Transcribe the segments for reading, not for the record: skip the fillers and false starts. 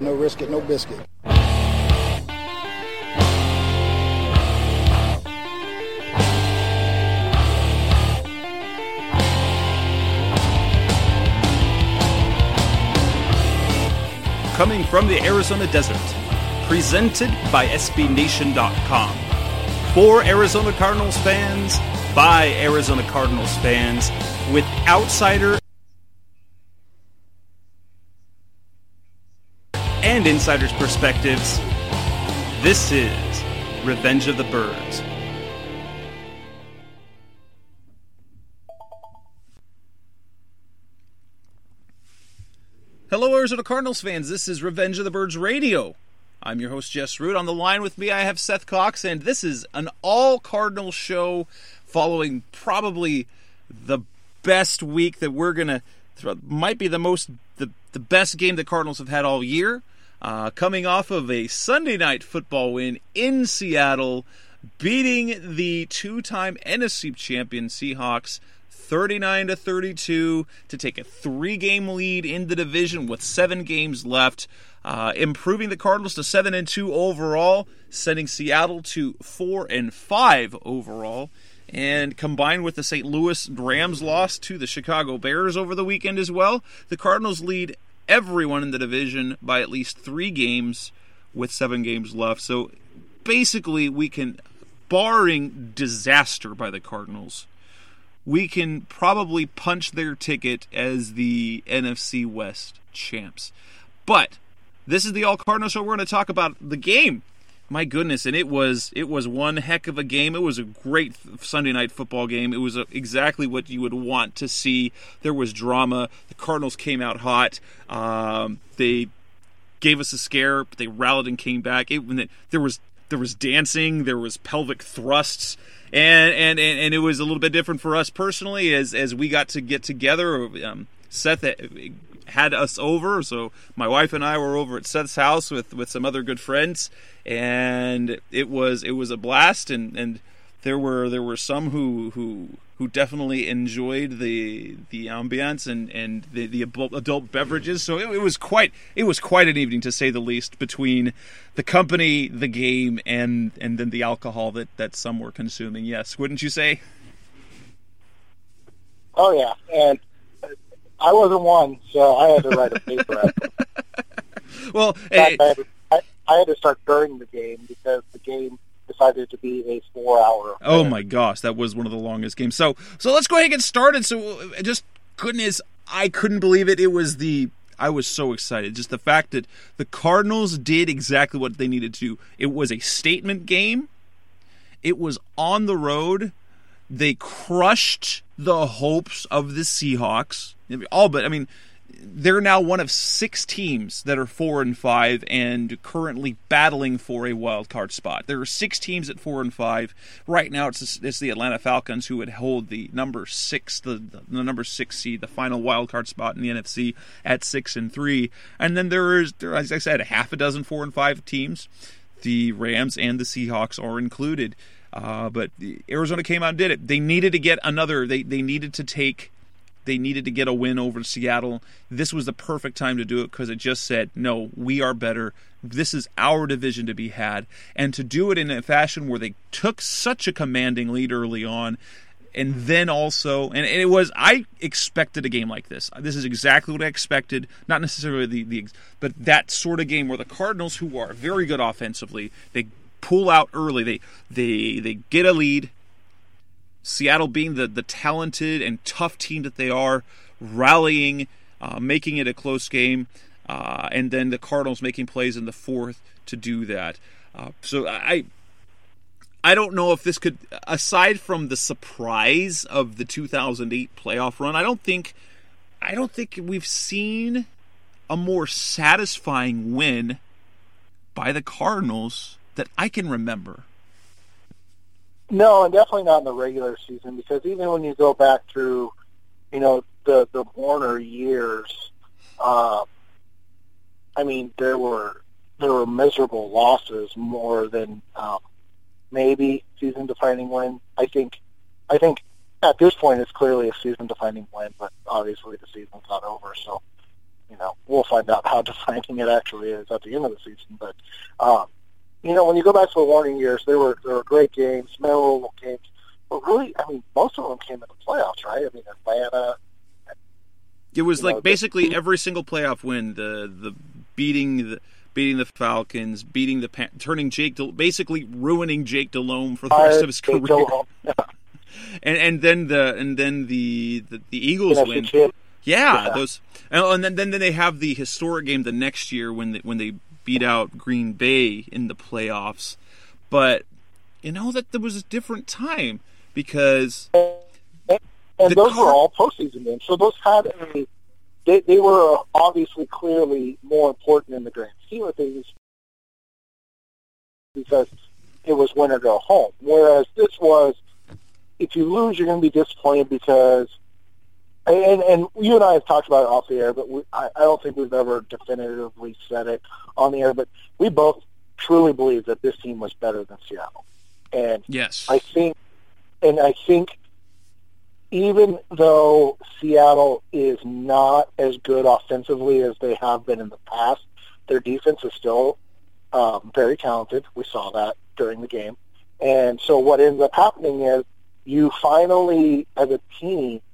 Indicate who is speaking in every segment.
Speaker 1: No risk it, no biscuit.
Speaker 2: Coming from the Arizona desert, presented by SBNation.com. For Arizona Cardinals fans, by Arizona Cardinals fans, with outsider and insiders' perspectives, this is Revenge of the Birds. Hello, Arizona Cardinals fans. This is Revenge of the Birds Radio. I'm your host, Jess Root. On the line with me, I have Seth Cox, and this is an all-Cardinals show following probably the best week that we're going to... might be the best game the Cardinals have had all year. Coming off of a Sunday night football win in Seattle, beating the two-time NFC champion Seahawks 39-32 to take a 3-game lead in the division with 7 games left, improving the Cardinals to 7-2 overall, sending Seattle to 4-5 overall, and combined with the St. Louis Rams loss to the Chicago Bears over the weekend as well, the Cardinals lead everyone in the division by at least 3 games with 7 games left. So basically, we can, barring disaster by the Cardinals, we can probably punch their ticket as the NFC West champs. But this is the All Cardinals show. We're going to talk about the game. My goodness, and it was one heck of a game. It was a great Sunday night football game. It was exactly what you would want to see. There was drama. The Cardinals came out hot. They gave us a scare, but they rallied and came back. There was dancing. There was pelvic thrusts. And it was a little bit different for us personally as we got to get together. Seth had us over, so my wife and I were over at Seth's house with some other good friends, and it was a blast. And there were some who definitely enjoyed the ambiance and the adult beverages. So it was quite an evening, to say the least, between the company, the game, and then the alcohol that some were consuming. Yes, wouldn't you say?
Speaker 3: Oh yeah, and I wasn't one, so I had to write a paper after.
Speaker 2: Well,
Speaker 3: I had to start during the game because the game decided to be a 4-hour.
Speaker 2: Oh my gosh, that was one of the longest games. So let's go ahead and get started. So just goodness, I couldn't believe it. I was so excited. Just the fact that the Cardinals did exactly what they needed to do. It was a statement game. It was on the road. They crushed the hopes of the Seahawks. They're now one of 6 teams that are 4-5 and currently battling for a wild card spot. There are 6 teams at 4-5. Right now, it's the Atlanta Falcons who would hold the number 6, the number 6 seed, the final wild card spot in the NFC at 6-3. And then there, as I said, half a dozen 4-5 teams. The Rams and the Seahawks are included. But Arizona came out and did it. They needed to get another. They needed to get a win over Seattle. This was the perfect time to do it because it just said, no, we are better. This is our division to be had. And to do it in a fashion where they took such a commanding lead early on, and then also, and it was, I expected a game like this. This is exactly what I expected. Not necessarily but that sort of game where the Cardinals, who are very good offensively, they pull out early. They get a lead. Seattle being the talented and tough team that they are, rallying, making it a close game, and then the Cardinals making plays in the fourth to do that. So I don't know if this could, aside from the surprise of the 2008 playoff run, I don't think we've seen a more satisfying win by the Cardinals that I can remember.
Speaker 3: No, and definitely not in the regular season, because even when you go back through, the Warner years, there were miserable losses more than maybe season-defining win. I think at this point it's clearly a season-defining win, but obviously the season's not over, so we'll find out how defining it actually is at the end of the season. But when you go back to the Warning years, there were great games, memorable games. But really, most of them came in the playoffs, right? Atlanta.
Speaker 2: It was basically every single playoff win, the beating the Falcons, beating turning basically ruining Jake Delhomme for the rest of his career.
Speaker 3: Yeah.
Speaker 2: and then the Eagles win.
Speaker 3: Yeah.
Speaker 2: Those, and then they have the historic game the next year when they beat out Green Bay in the playoffs. But that there was a different time because
Speaker 3: and those were all postseason games. So those had they were obviously clearly more important in the grand scheme of things because it was win or go home. Whereas this was, if you lose, you're going to be disappointed because, and you and I have talked about it off the air, but I don't think we've ever definitively said it on the air, but we both truly believe that this team was better than Seattle. And
Speaker 2: yes,
Speaker 3: I think even though Seattle is not as good offensively as they have been in the past, their defense is still very talented. We saw that during the game. And so what ends up happening is you finally, as a team,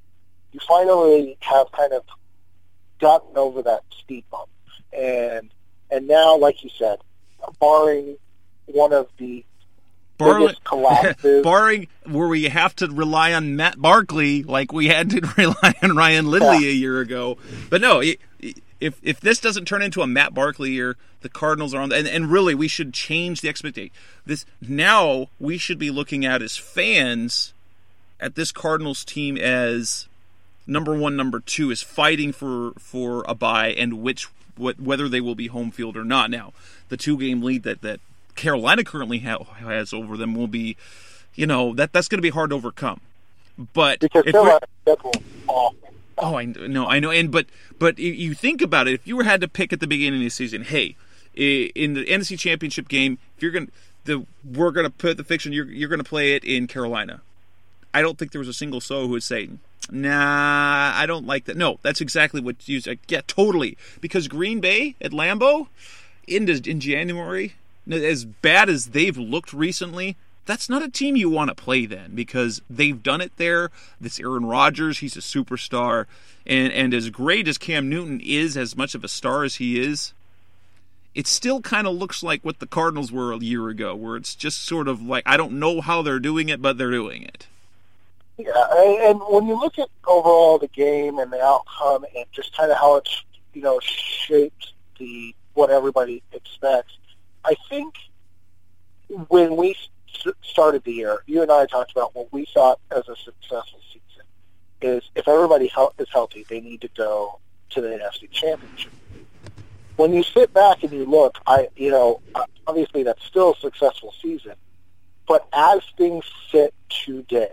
Speaker 3: have kind of gotten over that speed bump. And now, like you said, barring one of the biggest collapses.
Speaker 2: Barring where we have to rely on Matt Barkley like we had to rely on Ryan Lindley a year ago. But no, if this doesn't turn into a Matt Barkley year, the Cardinals are on. And really, we should change the expectation. Now we should be looking at as fans at this Cardinals team as number one, number two, is fighting for a bye and whether they will be home field or not. Now, the 2-game lead that Carolina currently has over them will be, that's going to be hard to overcome. But
Speaker 3: because Carolina's schedule is awful.
Speaker 2: Oh, I know, but you think about it. If you had to pick at the beginning of the season, hey, in the NFC Championship game, if we're gonna put the fiction, you're gonna play it in Carolina. I don't think there was a single soul who would say, nah, I don't like that. No, that's exactly what you said. Yeah, totally. Because Green Bay at Lambeau in January, as bad as they've looked recently, that's not a team you want to play then because they've done it there. This Aaron Rodgers, he's a superstar. And as great as Cam Newton is, as much of a star as he is, it still kind of looks like what the Cardinals were a year ago, where it's just sort of like, I don't know how they're doing it, but they're doing it.
Speaker 3: Yeah, and when you look at overall the game and the outcome and just kind of how it's, shaped what everybody expects, I think when we started the year, you and I talked about what we thought as a successful season is if everybody is healthy, they need to go to the NFC Championship. When you sit back and you look, obviously that's still a successful season, but as things sit today,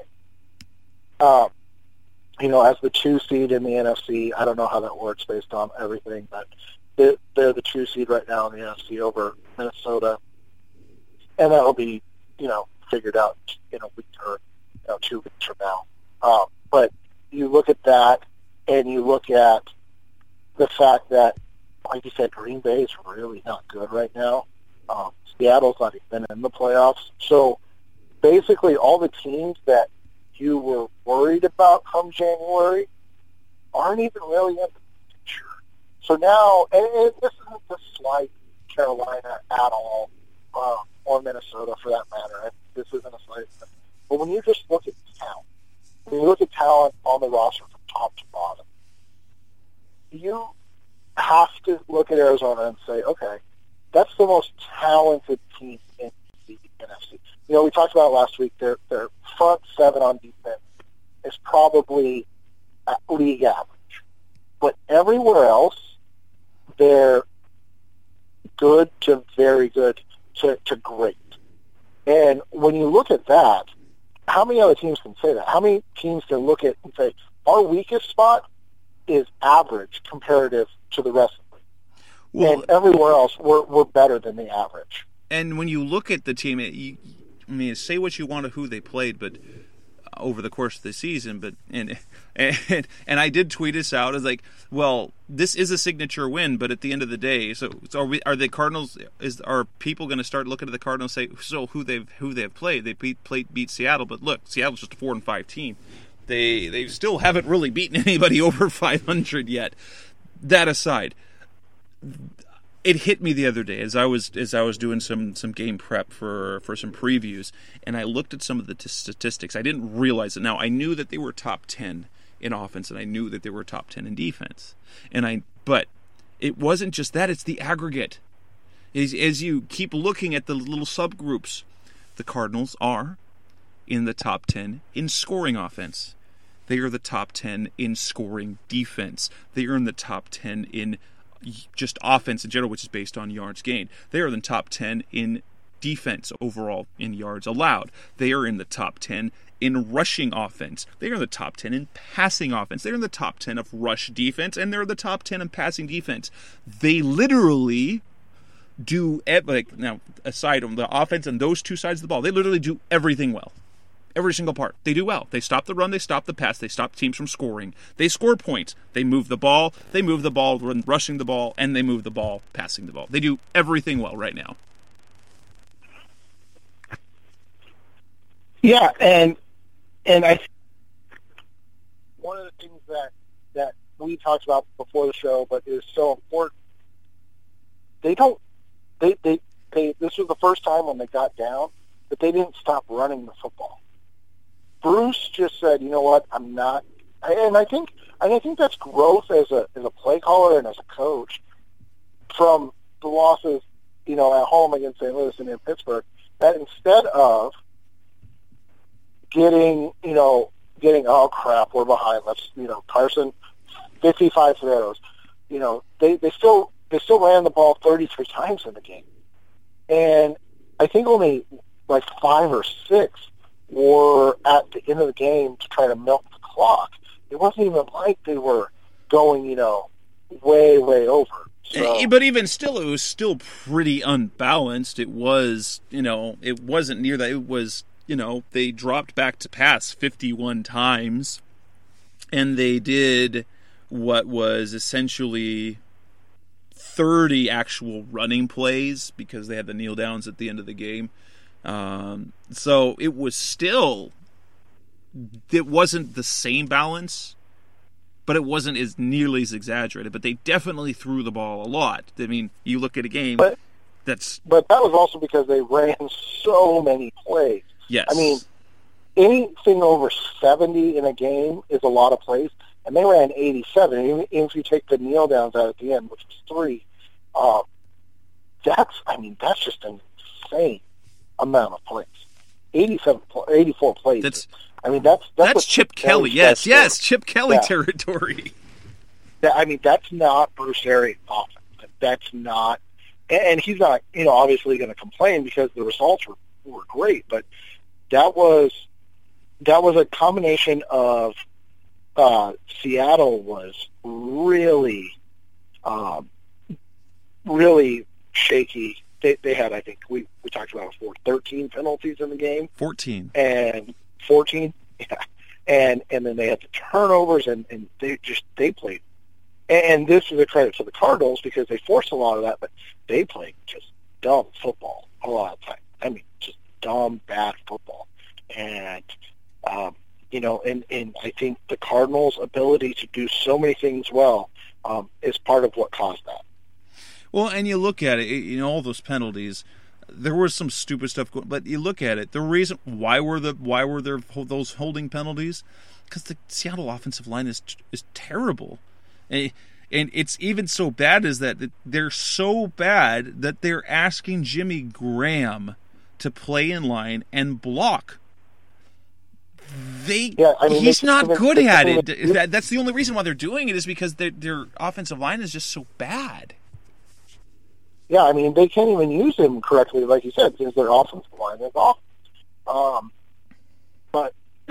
Speaker 3: as the 2 seed in the NFC, I don't know how that works based on everything, but they're the 2 seed right now in the NFC over Minnesota, and that'll be, figured out in a week or 2 weeks from now. But you look at that, and you look at the fact that, like you said, Green Bay is really not good right now. Seattle's not even in the playoffs. So basically all the teams that you were worried about come January aren't even really in the picture. So now, and this isn't to slight Carolina at all, or Minnesota for that matter. This isn't a slight. But when you just look at talent, when you look at talent on the roster from top to bottom, you have to look at Arizona and say, okay, that's the most talented team in the NFC. We talked about it last week. Their front 7 on defense is probably at league average. But everywhere else, they're good to very good to great. And when you look at that, how many other teams can say that? How many teams can look at and say, our weakest spot is average comparative to the rest of them? Well, and everywhere else, we're better than the average.
Speaker 2: And when you look at the team, say what you want of who they played, but over the course of the season. But and I did tweet us out as like, well, this is a signature win, but at the end of the day, so are the Cardinals? Are people going to start looking at the Cardinals and say, so who they've played? They beat Seattle, but look, Seattle's just a 4-5 team. They still haven't really beaten anybody over 500 yet. That aside, it hit me the other day as I was doing some game prep for some previews, and I looked at some of the statistics. I didn't realize it. Now I knew that they were top 10 in offense, and I knew that they were top 10 in defense. But it wasn't just that; it's the aggregate. As you keep looking at the little subgroups, the Cardinals are in the top 10 in scoring offense. They are the top 10 in scoring defense. They are in the top 10 in just offense in general, which is based on yards gained. They are in the top 10 in defense overall in yards allowed. They are in the top 10 in rushing offense. They are in the top 10 in passing offense. They're in the top 10 of rush defense, and they're in the top 10 in passing defense. They literally do, like, now, aside from the offense and those two sides of the ball, they literally do everything well. Every single part. They do well. They stop the run, they stop the pass, they stop teams from scoring. They score points. They move the ball rushing the ball, and they move the ball passing the ball. They do everything well right now.
Speaker 3: Yeah, and I one of the things that we talked about before the show, but is so important, this was the first time when they got down that they didn't stop running the football. Bruce just said, you know what, I'm not, and I think that's growth as a play caller and as a coach from the losses, at home against St. Louis and in Pittsburgh, that instead of getting, oh crap, we're behind, let's, Carson, 55 throws, they still ran the ball 33 times in the game. And I think only like 5 or 6 were at the end of the game to try to milk the clock. It wasn't even like they were going, way, way over. So,
Speaker 2: but even still, it was still pretty unbalanced. It was, it wasn't near that. It was, they dropped back to pass 51 times, and they did what was essentially 30 actual running plays because they had the kneel downs at the end of the game. So it was still, it wasn't the same balance, but it wasn't as nearly as exaggerated. But they definitely threw the ball a lot. I mean, you look at a game
Speaker 3: but that was also because they ran so many plays.
Speaker 2: Yes.
Speaker 3: I mean, anything over 70 in a game is a lot of plays, and they ran 87. Even if you take the kneel downs out at the end, which was 3, that's just insane amount of plays. 84 plays. That's
Speaker 2: Chip Kelly. Yes, Chip Kelly territory.
Speaker 3: That's not Bruce Arians' offense. That's not, and he's not, obviously going to complain because the results were great. But that was a combination of Seattle was really, really shaky. They had, I think, we talked about it before, 13 penalties in the game.
Speaker 2: 14.
Speaker 3: And 14, yeah. And then they had the turnovers, and they played. And this is a credit to the Cardinals because they forced a lot of that, but they played just dumb football a lot of the time. I mean, just dumb, bad football. And, and I think the Cardinals' ability to do so many things well is part of what caused that.
Speaker 2: Well, and you look at it, all those penalties, there was some stupid stuff going, but you look at it, the reason why were there those holding penalties? Because the Seattle offensive line is terrible. And it's even so bad as that they're so bad that they're asking Jimmy Graham to play in line and block. He's not good at it. That's the only reason why they're doing it is because their offensive line is just so bad.
Speaker 3: Yeah, they can't even use him correctly, like you said, because their offensive line is off. But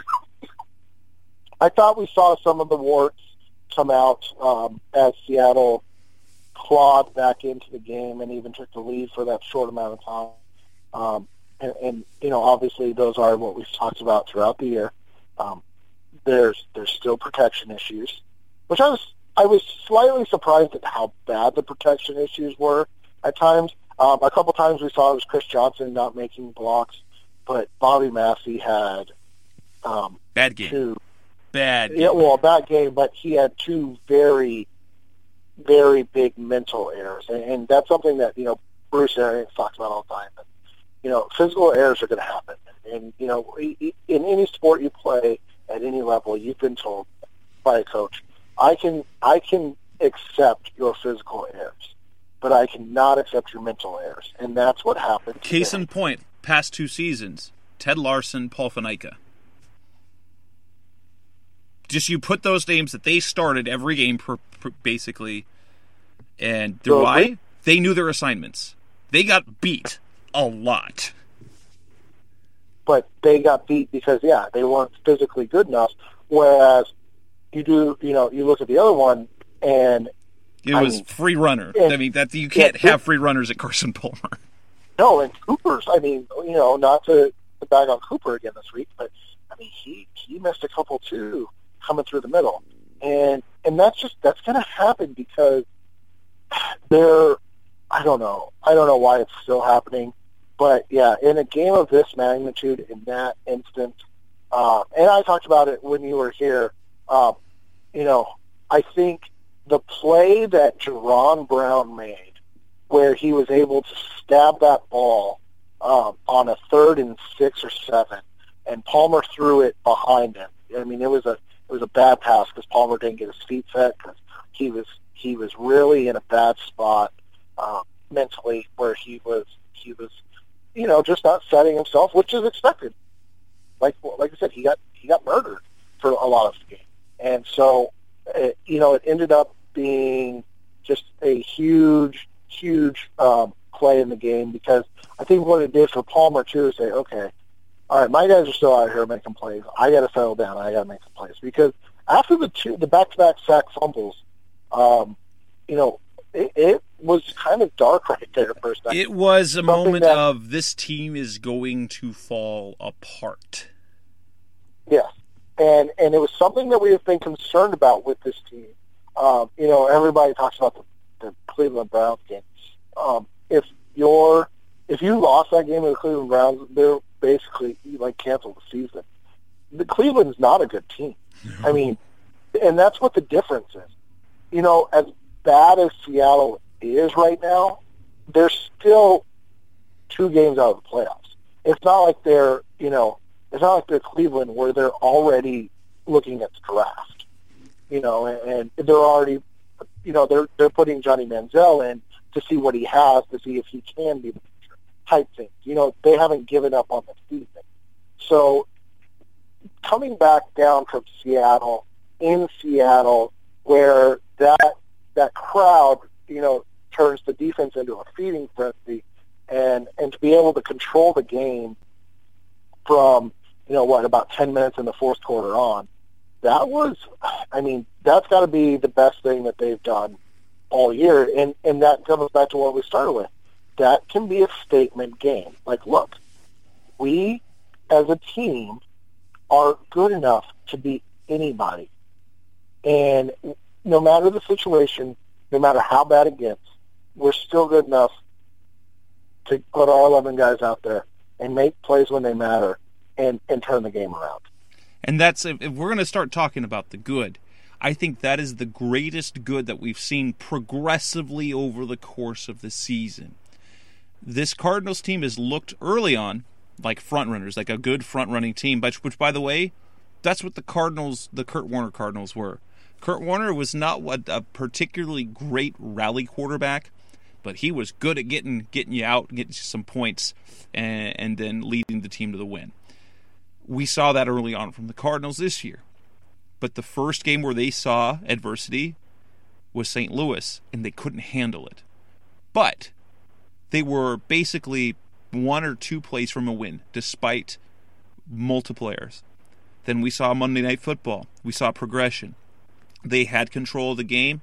Speaker 3: I thought we saw some of the warts come out as Seattle clawed back into the game and even took the lead for that short amount of time. And obviously those are what we've talked about throughout the year. There's still protection issues, which I was slightly surprised at how bad the protection issues were at times. A couple times we saw it was Chris Johnson not making blocks, but Bobby Massey had
Speaker 2: bad game. Bad game.
Speaker 3: Yeah, well, a bad game, but he had two very, very big mental errors, and that's something that Bruce Arians talks about all the time. Physical errors are going to happen, and in any sport you play at any level, you've been told by a coach, I can accept your physical errors, but I cannot accept your mental errors, and that's what happened.
Speaker 2: Case in point, past 2 seasons, Ted Larson, Paul Faneca. Just you put those names that they started every game basically, and why? They knew their assignments. They got beat a lot.
Speaker 3: But they got beat because, they weren't physically good enough, whereas you look at the other one, and
Speaker 2: it was free runner. You can't have free runners at Carson Palmer.
Speaker 3: No, and Cooper's, not to bag on Cooper again this week, but, he missed a couple, too, coming through the middle. And that's going to happen because I don't know why it's still happening. But, in a game of this magnitude, in that instance, and I talked about it when you were here, I think the play that Jerron Brown made, where he was able to stab that ball on a 3rd and 6 or 7, and Palmer threw it behind him. It was a bad pass because Palmer didn't get his feet set because he was really in a bad spot mentally, where he was just not setting himself, which is expected. Like I said, he got murdered for a lot of the game, and so it ended up being just a huge play in the game, because I think what it did for Palmer too is say, okay, all right, my guys are still out here making plays. I got to settle down. I got to make some plays, because after the back-to-back sack fumbles, it was kind of dark right there for a second.
Speaker 2: It was a moment of this team is going to fall apart.
Speaker 3: Yes, and it was something that we have been concerned about with this team. Everybody talks about the Cleveland Browns game. If you lost that game to the Cleveland Browns, they're basically canceled the season. The Cleveland's not a good team. And that's what the difference is. As bad as Seattle is right now, they're still 2 games out of the playoffs. It's not like they're Cleveland, where they're already looking at the draft. And they're already, they're putting Johnny Manziel in to see what he has, to see if he can be the future type thing. They haven't given up on the season. So coming back down from Seattle, in Seattle, where that crowd, turns the defense into a feeding frenzy, and to be able to control the game from, about 10 minutes in the fourth quarter on, that's got to be the best thing that they've done all year. And that comes back to what we started with. That can be a statement game. Look, we as a team are good enough to beat anybody. And no matter the situation, no matter how bad it gets, we're still good enough to put our 11 guys out there and make plays when they matter and turn the game around.
Speaker 2: And that's, if we're going to start talking about the good, I think that is the greatest good that we've seen progressively over the course of the season. This Cardinals team has looked early on like front-runners, like a good front-running team, which, by the way, that's what the Kurt Warner Cardinals were. Kurt Warner was not a particularly great rally quarterback, but he was good at getting you out, getting you some points, and then leading the team to the win. We saw that early on from the Cardinals this year. But the first game where they saw adversity was St. Louis, and they couldn't handle it. But they were basically 1 or 2 plays from a win, despite multiple errors. Then we saw Monday Night Football. We saw progression. They had control of the game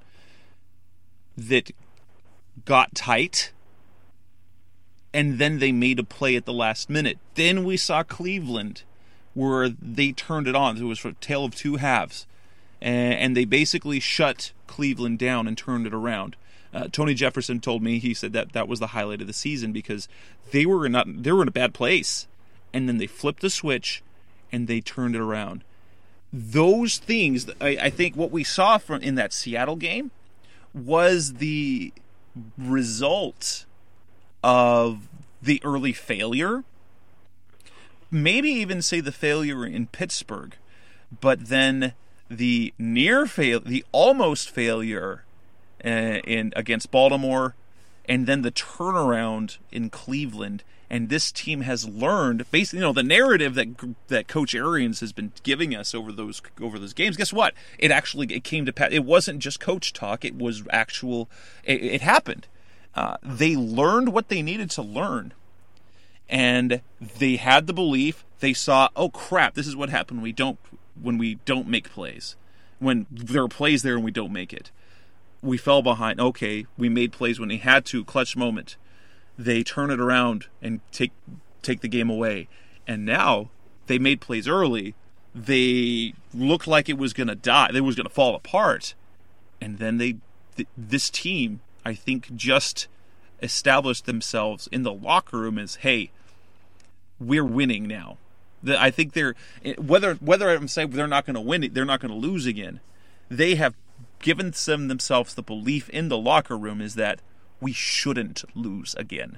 Speaker 2: that got tight, and then they made a play at the last minute. Then we saw Cleveland, where they turned it on. It was a tale of two halves, and they basically shut Cleveland down and turned it around. Tony Jefferson told me, he said that was the highlight of the season because they were in a bad place, and then they flipped the switch and they turned it around. Those things, I think, what we saw in that Seattle game was the result of the early failure. Maybe even say the failure in Pittsburgh, but then the the almost failure against Baltimore, and then the turnaround in Cleveland. And this team has learned, basically, the narrative that Coach Arians has been giving us over those games. Guess what? It came to pass. It wasn't just coach talk. It was actual. It happened. They learned what they needed to learn, and they had the belief. They saw, oh crap, this is what happened when we don't make plays. When there are plays there and we don't make it. We fell behind. Okay, we made plays when they had to. Clutch moment. They turn it around and take the game away. And now they made plays early. They looked like it was going to die. It was going to fall apart. And then this team, I think, just established themselves in the locker room as, hey, we're winning now. I think whether I'm saying they're not going to win it, they're not going to lose again. They have given themselves the belief in the locker room is that we shouldn't lose again.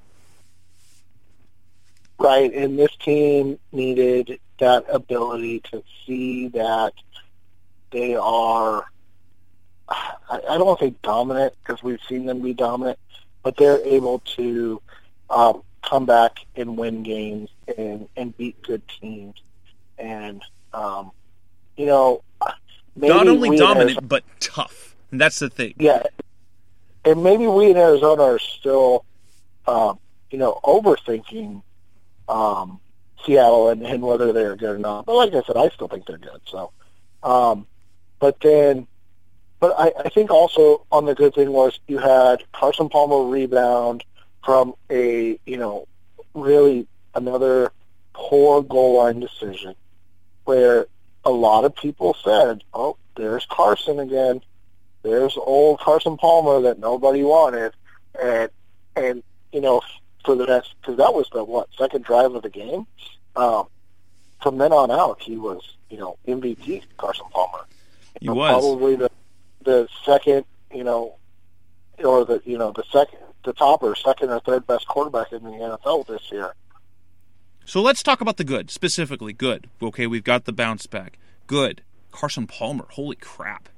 Speaker 3: Right, and this team needed that ability to see that they are, I don't want to say dominant, because we've seen them be dominant, but they're able to come back and win games and beat good teams. And, maybe
Speaker 2: not only dominant, but tough. And that's the thing.
Speaker 3: Yeah. And maybe we in Arizona are still, overthinking Seattle and whether they're good or not. But like I said, I still think they're good. So, but I think also on the good thing was you had Carson Palmer rebound from a, really another poor goal line decision where a lot of people said, oh, there's Carson again. There's old Carson Palmer that nobody wanted. And for the next, because that was the, second drive of the game. From then on out, he was, MVP Carson Palmer.
Speaker 2: He was.
Speaker 3: Probably the second, or the top or second or third best quarterback in the NFL this year.
Speaker 2: So let's talk about the good, specifically good. Okay, we've got the bounce back. Good. Carson Palmer, holy crap.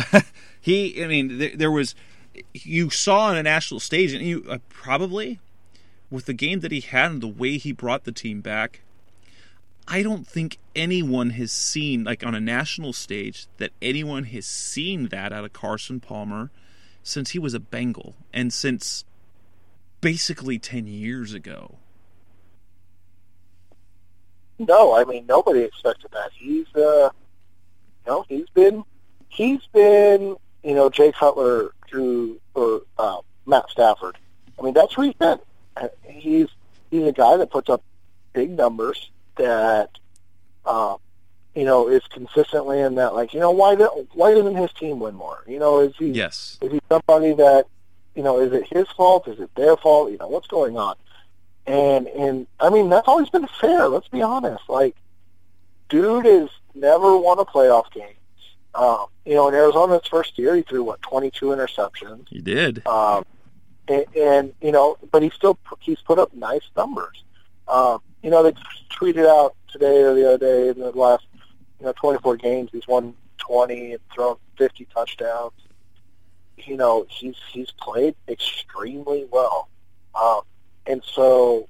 Speaker 2: There was, you saw on a national stage, and you probably, with the game that he had and the way he brought the team back, I don't think anyone has seen, like on a national stage, that anyone has seen that out of Carson Palmer since he was a Bengal, and since basically 10 years ago.
Speaker 3: No, nobody expected that. He's been, Jay Cutler or Matt Stafford. That's where he's been. He's a guy that puts up big numbers that, is consistently in that, why doesn't his team win more? Is he somebody that, is it his fault? Is it their fault? What's going on? And that's always been fair. Let's be honest. Dude has never won a playoff game. In Arizona's first year, he threw 22 interceptions.
Speaker 2: He did.
Speaker 3: But he's put up nice numbers. They tweeted out today or the other day in the last 24 games, he's won 20 and thrown 50 touchdowns. He's played extremely well. And so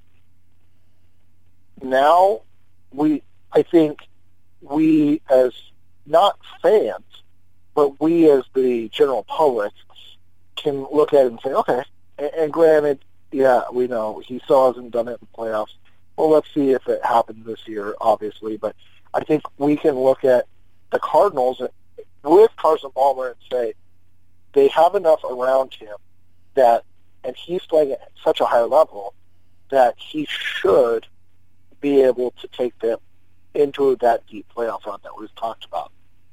Speaker 3: now I think we as not fans, but we as the general public can look at it and say, okay, and granted, yeah, we know he still hasn't done it in the playoffs. Well, let's see if it happens this year, obviously. But I think we can look at the Cardinals with Carson Palmer and say they have enough around him that, and he's playing at such a high level, that he should be able to take them into that deep playoff run that we've talked about.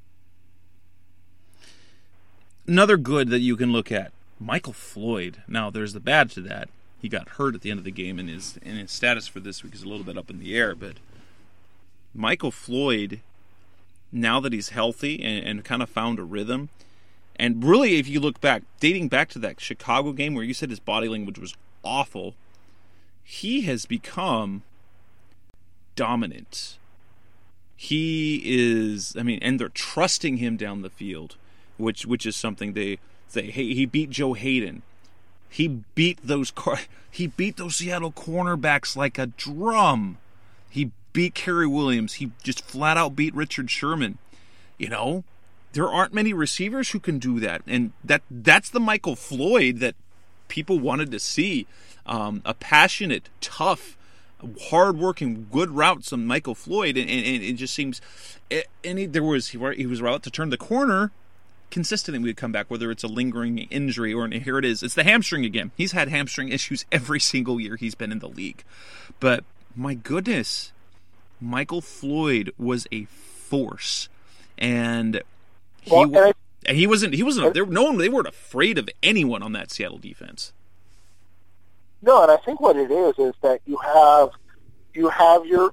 Speaker 2: Another good that you can look at, Michael Floyd. Now, there's the bad to that. He got hurt at the end of the game, and his status for this week is a little bit up in the air. But Michael Floyd, now that he's healthy and kind of found a rhythm, and really, if you look back, dating back to that Chicago game where you said his body language was awful, he has become dominant. He is, and they're trusting him down the field, which is something they say. Hey, he beat Joe Hayden. He beat those Seattle cornerbacks like a drum. He beat Kerry Williams. He just flat out beat Richard Sherman. There aren't many receivers who can do that, and that's the Michael Floyd that people wanted to see. A passionate, tough, hard-working, good routes on Michael Floyd, and it just seems, he was about to turn the corner. Consistently we would come back, whether it's a lingering injury or here it is. It's the hamstring again. He's had hamstring issues every single year he's been in the league. But my goodness, Michael Floyd was a force, and he wasn't. They weren't afraid of anyone on that Seattle defense.
Speaker 3: No, and I think what it is that you have your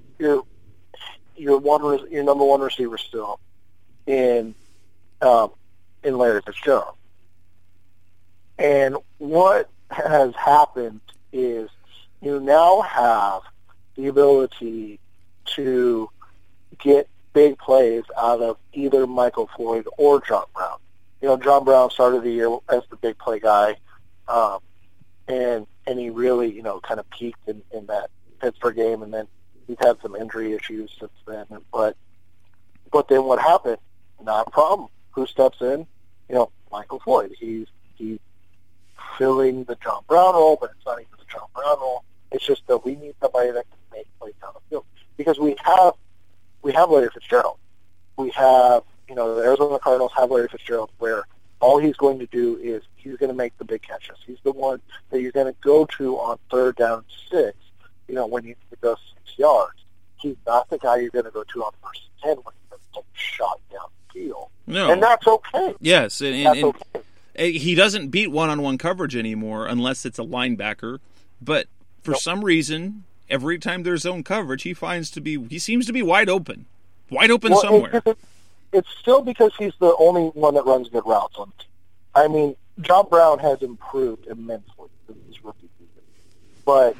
Speaker 3: number one receiver still in Larry Fitzgerald. And what has happened is you now have the ability to get big plays out of either Michael Floyd or John Brown. John Brown started the year as the big play guy, and he really, kind of peaked in that Pittsburgh game, and then he's had some injury issues since then. But then what happened? Not a problem. Who steps in? Michael Floyd. He's filling the John Brown role, but it's not even the John Brown role. It's just that we need somebody that can make plays down the field, because we have Larry Fitzgerald. We have, the Arizona Cardinals have Larry Fitzgerald, where all he's going to do is he's going to make the big catches. He's the one that you're going to go to on 3rd down 6, when you need to go 6 yards. He's not the guy you're going to go to on 1st and 10 when you're going to take a shot down the field.
Speaker 2: No.
Speaker 3: And that's okay.
Speaker 2: Yes,
Speaker 3: that's okay.
Speaker 2: He doesn't beat one-on-one coverage anymore unless it's a linebacker. But for some reason, every time there's zone coverage, he seems to be wide open somewhere.
Speaker 3: It's still because he's the only one that runs good routes on the team. John Brown has improved immensely since his rookie season. But,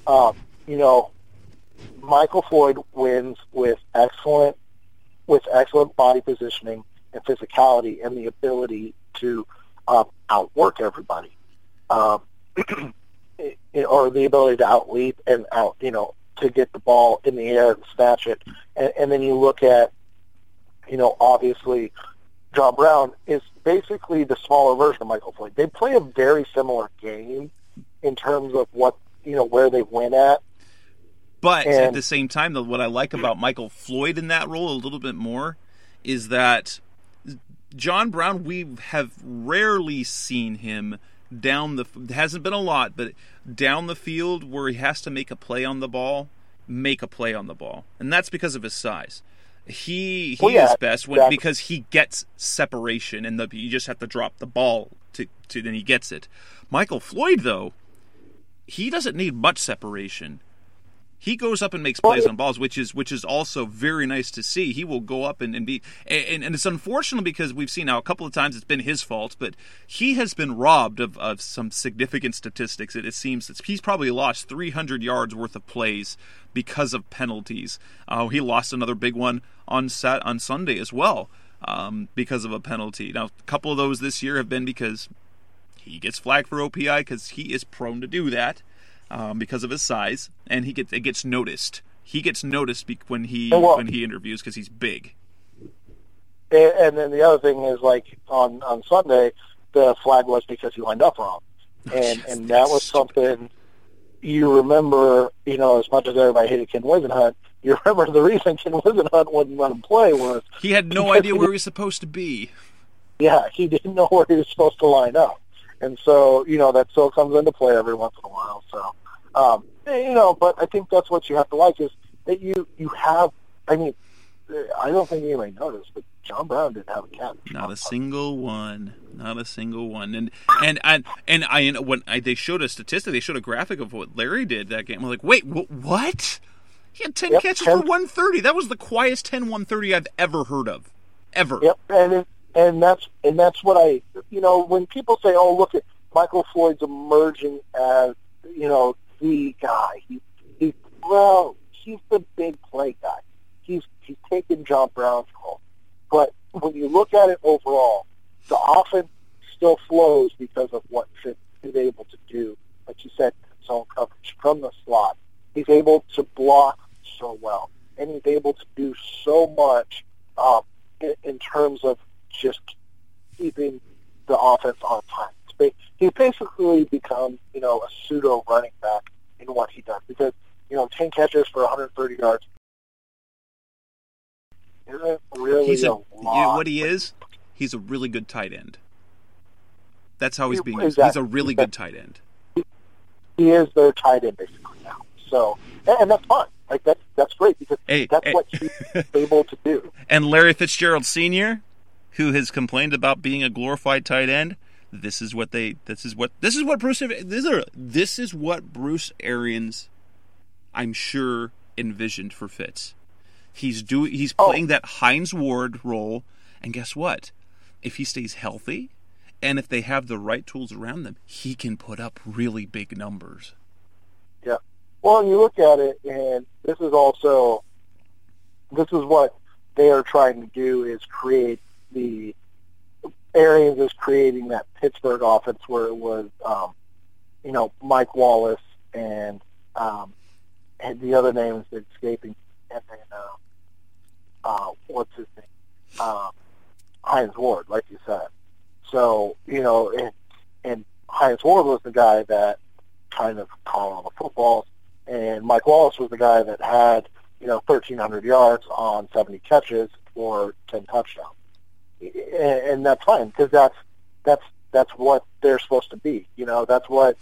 Speaker 3: Michael Floyd wins with excellent body positioning and physicality and the ability to outwork everybody, or the ability to outleap and to get the ball in the air and snatch it. And then you look at, obviously John Brown is basically the smaller version of Michael Floyd. They play a very similar game in terms of where they win at.
Speaker 2: But at the same time, though, what I like about Michael Floyd in that role a little bit more is that John Brown, we have rarely seen him hasn't been a lot, but down the field where he has to make a play on the ball. And that's because of his size. He is best because he gets separation, and you just have to drop the ball to then he gets it. Michael Floyd, though, he doesn't need much separation. He goes up and makes plays on balls, which is also very nice to see. He will go up and be, and it's unfortunate because we've seen now a couple of times it's been his fault, but he has been robbed of some significant statistics. It seems that he's probably lost 300 yards worth of plays because of penalties. He lost another big one on Sunday as well because of a penalty. Now, a couple of those this year have been because he gets flagged for OPI because he is prone to do that. Because of his size, and it gets noticed. He gets noticed when he interviews because he's big.
Speaker 3: And then the other thing is, like on Sunday, the flag was because he lined up wrong, and that was something you remember. As much as everybody hated Ken Wisenhunt, you remember the reason Ken Wisenhunt wouldn't let him play was
Speaker 2: he had no idea where he was supposed to be.
Speaker 3: Yeah, he didn't know where he was supposed to line up. And so, that still comes into play every once in a while. So, but I think that's what you have to like is that you have I mean, I don't think anybody noticed, but John Brown didn't have a catch.
Speaker 2: Not a single one. Not a single one. And when they showed a statistic, they showed a graphic of what Larry did that game. I'm like, wait, what? He had 10 catches for 130. That was the quietest 10-130 I've ever heard of, ever.
Speaker 3: Yep, and that's what I, when people say, oh, look at Michael Floyd's emerging as, the guy. He's the big play guy. He's taken John Brown's role. But when you look at it overall, the offense still flows because of what Fitz is able to do. Like you said, zone coverage from the slot. He's able to block so well, and he's able to do so much in terms of just keeping the offense on time. He's basically become, a pseudo running back in what he does because, 10 catches for 130 yards isn't really a lot.
Speaker 2: You know what he is? He's a really good tight end. That's how he's being used.
Speaker 3: Exactly.
Speaker 2: He's a really good tight end.
Speaker 3: He is their tight end basically now. So, and that's fine. Like that's great because that's what he's able to do.
Speaker 2: And Larry Fitzgerald Sr., who has complained about being a glorified tight end, this is what Bruce Arians, I'm sure, envisioned for Fitz. He's playing that Hines Ward role, and guess what? If he stays healthy, and if they have the right tools around them, he can put up really big numbers.
Speaker 3: Yeah. Well, you look at it, and this is what they are trying to do is create Arians is creating that Pittsburgh offense where it was, Mike Wallace and the other name is escaping, and then what's his name? Hines Ward, like you said. So, and Hines Ward was the guy that kind of caught all the footballs, and Mike Wallace was the guy that had, 1,300 yards on 70 catches for 10 touchdowns. And that's fine because that's what they're supposed to be. That's what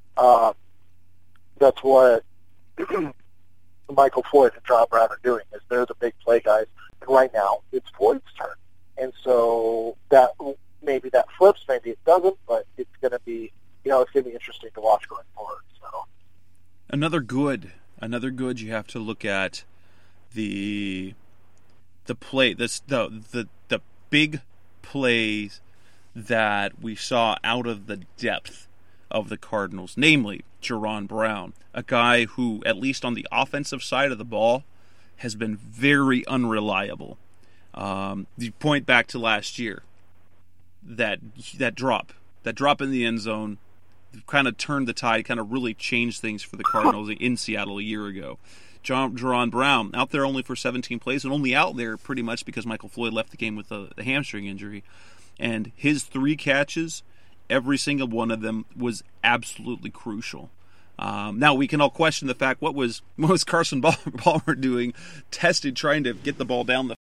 Speaker 3: Michael Floyd and John Brown are doing. Is they're the big play guys. And right now, it's Floyd's turn, and so that maybe that flips, maybe it doesn't, but it's going to be it's going to be interesting to watch going forward. So
Speaker 2: another good you have to look at the play the big plays that we saw out of the depth of the Cardinals, namely Jaron Brown, a guy who, at least on the offensive side of the ball, has been very unreliable. You point back to last year, that drop in the end zone kind of turned the tide, kind of really changed things for the Cardinals in Seattle a year ago. Jaron Brown, out there only for 17 plays, and only out there pretty much because Michael Floyd left the game with a hamstring injury. And his 3 catches, every single one of them was absolutely crucial. Now, we can all question the fact, what was Carson Palmer doing, trying to get the ball down the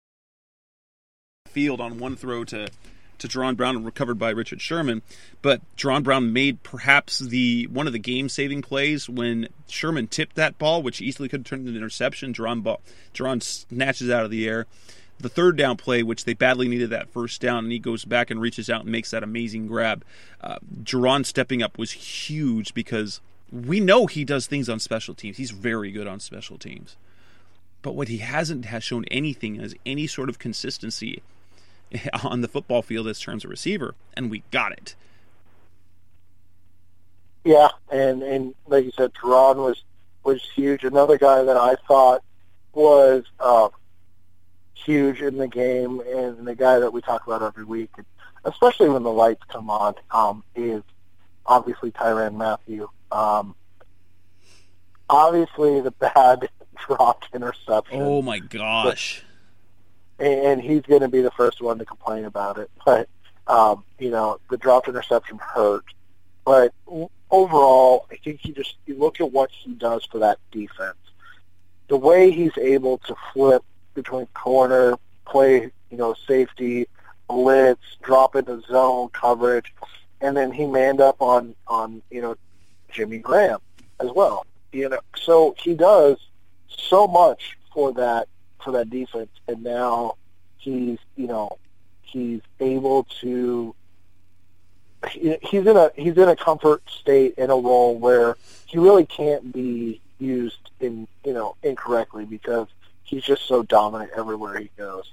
Speaker 2: field on one throw to Jaron Brown and recovered by Richard Sherman. But Jaron Brown made perhaps one of the game-saving plays when Sherman tipped that ball, which easily could have turned into an interception. Jaron snatches out of the air. The third down play, which they badly needed that first down, and he goes back and reaches out and makes that amazing grab. Jaron stepping up was huge because we know he does things on special teams. He's very good on special teams. But what he hasn't shown anything is any sort of consistency on the football field as terms of receiver, and we got it.
Speaker 3: Yeah, and like you said, Jaron was huge. Another guy that I thought was huge in the game, and the guy that we talk about every week, especially when the lights come on, is obviously Tyrann Mathieu. Obviously, the bad dropped interception.
Speaker 2: Oh my gosh!
Speaker 3: And he's going to be the first one to complain about it. But the dropped interception hurt. But overall, I think you look at what he does for that defense. The way he's able to flip between corner, play, safety, blitz, drop into zone coverage, and then he manned up on Jimmy Graham as well. So he does so much for that for that defense, and now he's able to. He's in a comfort state in a role where he really can't be used incorrectly because he's just so dominant everywhere he goes.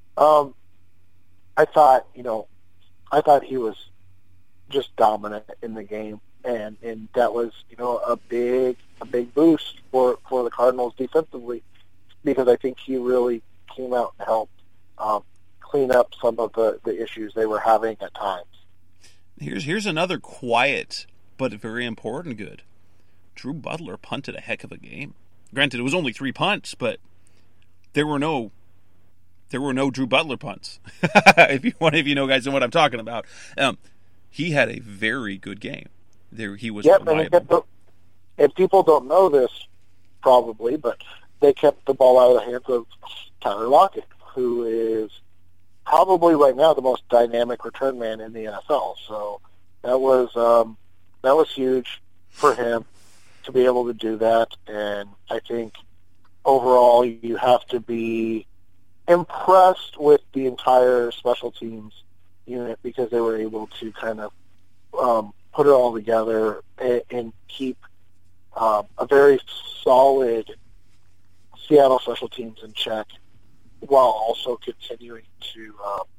Speaker 3: I thought he was just dominant in the game, and that was a big boost for the Cardinals defensively, because I think he really came out and helped clean up some of the issues they were having at times.
Speaker 2: Here's another quiet but very important good. Drew Butler punted a heck of a game. Granted, it was only 3 punts, but there were no Drew Butler punts. if you know guys know what I'm talking about. He had a very good game. He was reliable.
Speaker 3: And people don't know this probably, but they kept the ball out of the hands of Tyler Lockett, who is probably right now the most dynamic return man in the NFL. So that was huge for him to be able to do that. And I think overall you have to be impressed with the entire special teams unit, because they were able to kind of put it all together and keep a very solid Seattle special teams in check, while also continuing to,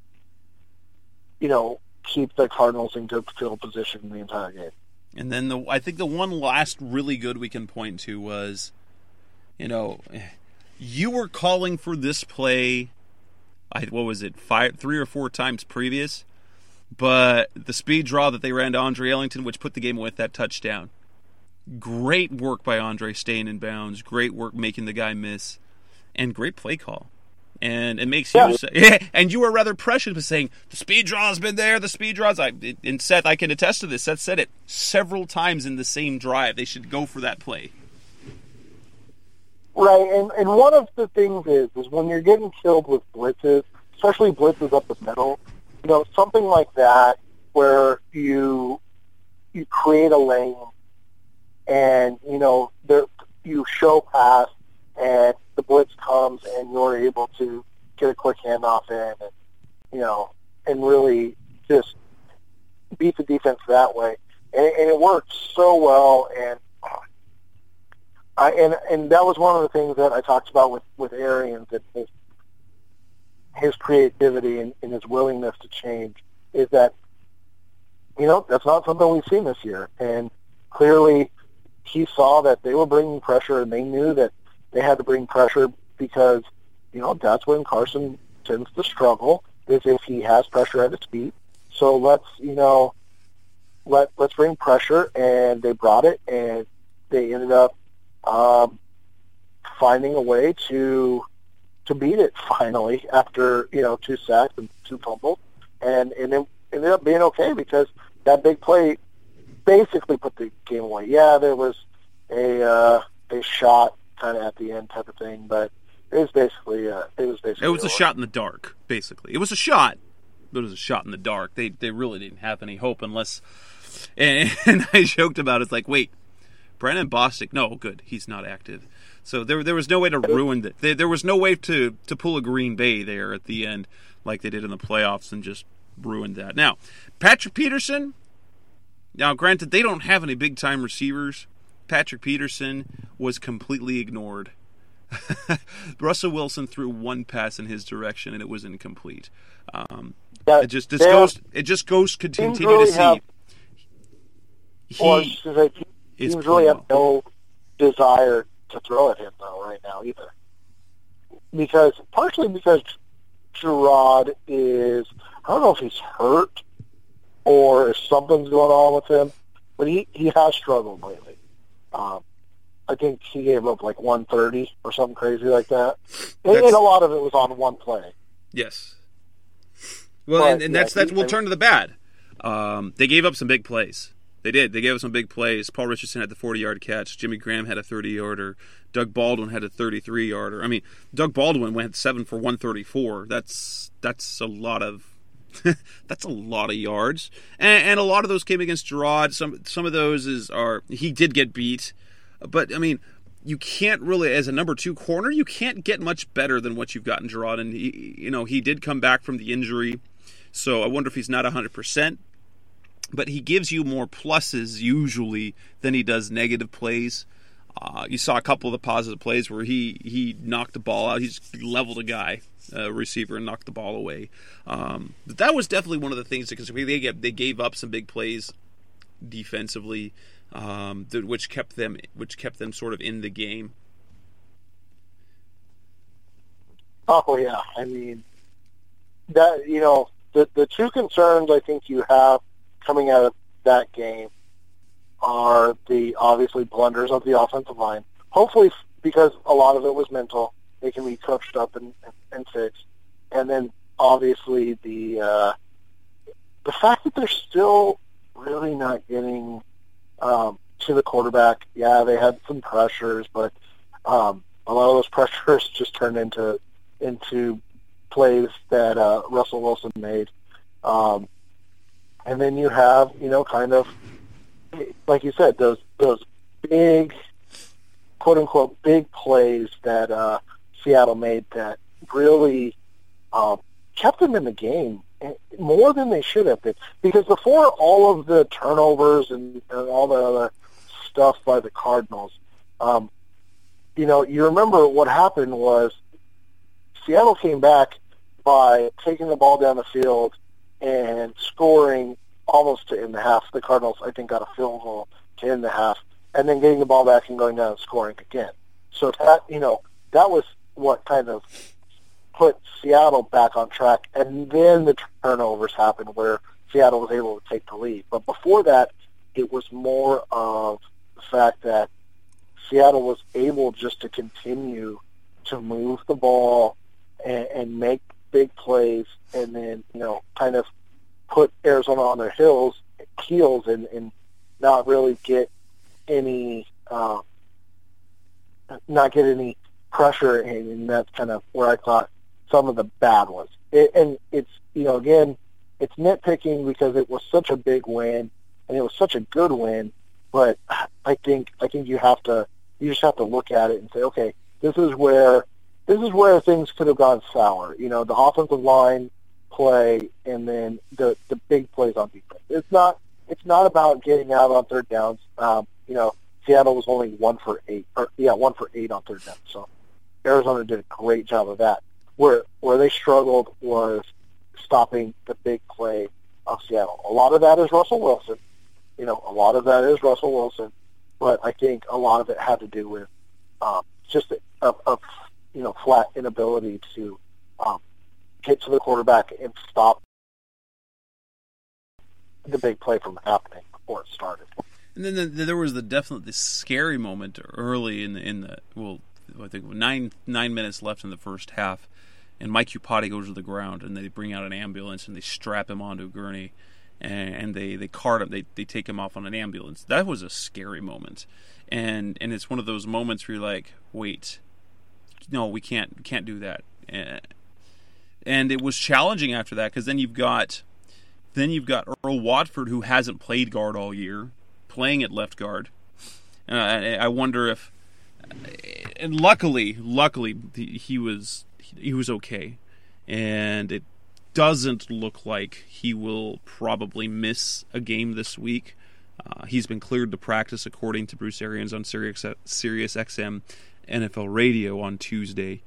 Speaker 3: keep the Cardinals in good field position the entire game.
Speaker 2: And then I think the one last really good we can point to was, you were calling for this play, what was it, 3 or 4 times previous, but the speed draw that they ran to Andre Ellington, which put the game away with that touchdown. Great work by Andre staying in bounds, great work making the guy miss, and great play call. And it makes you say, and you were rather prescient with saying, the speed draw has been there, the speed draws. And Seth, I can attest to this. Seth said it several times in the same drive. They should go for that play.
Speaker 3: Right, and one of the things is when you're getting killed with blitzes, especially blitzes up the middle, something like that where you create a lane and, you show pass and the blitz comes and you're able to get a quick handoff in and really just beat the defense that way. And it worked so well, and that was one of the things that I talked about with Arians, that his creativity and his willingness to change is that, that's not something we've seen this year. And clearly he saw that they were bringing pressure, and they knew that they had to bring pressure because, that's when Carson tends to struggle, is if he has pressure at his feet. So let's bring pressure, and they brought it, and they ended up finding a way to beat it finally after 2 sacks and 2 fumbles, and it ended up being okay because that big play basically put the game away. Yeah, there was a shot kind of at the end type of thing, but it was basically
Speaker 2: a shot in the dark. Basically, it was a shot, but it was a shot in the dark. They really didn't have any hope unless. And I joked about it. It's like, wait, Brandon Bostic? No, good, he's not active. So there was no way to ruin it. There was no way to pull a Green Bay there at the end like they did in the playoffs and just ruined that. Now, Patrick Peterson. Now, granted, they don't have any big-time receivers. Patrick Peterson was completely ignored. Russell Wilson threw 1 pass in his direction, and it was incomplete. It just goes continue to see.
Speaker 3: He really have no desire to throw at him though right now either, partially because Gerard is, I don't know if he's hurt or if something's going on with him, but he has struggled lately. I think he gave up like 130 or something crazy like that, and a lot of it was on one play.
Speaker 2: Yes. Well, but, we'll turn to the bad. They gave up some big plays. They did. They gave us some big plays. Paul Richardson had the 40-yard catch. Jimmy Graham had a 30-yarder. Doug Baldwin had a 33-yarder. I mean, Doug Baldwin went 7 for 134. That's a lot of that's a lot of yards, and a lot of those came against Gerard. Some of those he did get beat, but I mean, you can't really, as a number 2 corner, you can't get much better than what you've got in Gerard. And he did come back from the injury, so I wonder if he's not 100%. But he gives you more pluses usually than he does negative plays. You saw a couple of the positive plays where he knocked the ball out. He just leveled a guy, receiver, and knocked the ball away. But that was definitely one of the things, because they gave up some big plays defensively, which kept them sort of in the game.
Speaker 3: Oh yeah, I mean that the two concerns I think you have coming out of that game are the obviously blunders of the offensive line. Hopefully, because a lot of it was mental, they can be coached up and fixed. And then obviously the fact that they're still really not getting to the quarterback. Yeah, they had some pressures, but a lot of those pressures just turned into plays that Russell Wilson made. And then you have, kind of, like you said, those big, quote-unquote, big plays that Seattle made that really kept them in the game more than they should have been. Because before all of the turnovers and all the other stuff by the Cardinals, you remember what happened was Seattle came back by taking the ball down the field and scoring almost to end the half. The Cardinals, I think, got a field goal to end the half, and then getting the ball back and going down and scoring again. So that was what kind of put Seattle back on track, and then the turnovers happened where Seattle was able to take the lead. But before that, it was more of the fact that Seattle was able just to continue to move the ball and make big plays, and then kind of put Arizona on their heels and not really get any pressure, and that's kind of where I thought some of the bad was. And it's again, it's nitpicking because it was such a big win and it was such a good win, but I think you just have to look at it and say, okay, this is where things could have gone sour. The offensive line play and then the big plays on defense. It's not about getting out on third downs. Seattle was only 1 for 8 on third down. So Arizona did a great job of that. Where they struggled was stopping the big play of Seattle. A lot of that is Russell Wilson. But I think a lot of it had to do with just a flat inability to get to the quarterback and stop the big play from happening before it started.
Speaker 2: And then there was the scary moment early in the I think 9 minutes left in the first half, and Mike Iupati goes to the ground, and they bring out an ambulance and they strap him onto a gurney, and they cart him. They take him off on an ambulance. That was a scary moment, and it's one of those moments where you're like, wait, no, we can't do that. And it was challenging after that, because then you've got Earl Watford, who hasn't played guard all year, playing at left guard. I wonder if, and luckily he was okay, and it doesn't look like he will probably miss a game this week. He's been cleared to practice, according to Bruce Arians on Sirius XM NFL Radio on Tuesday.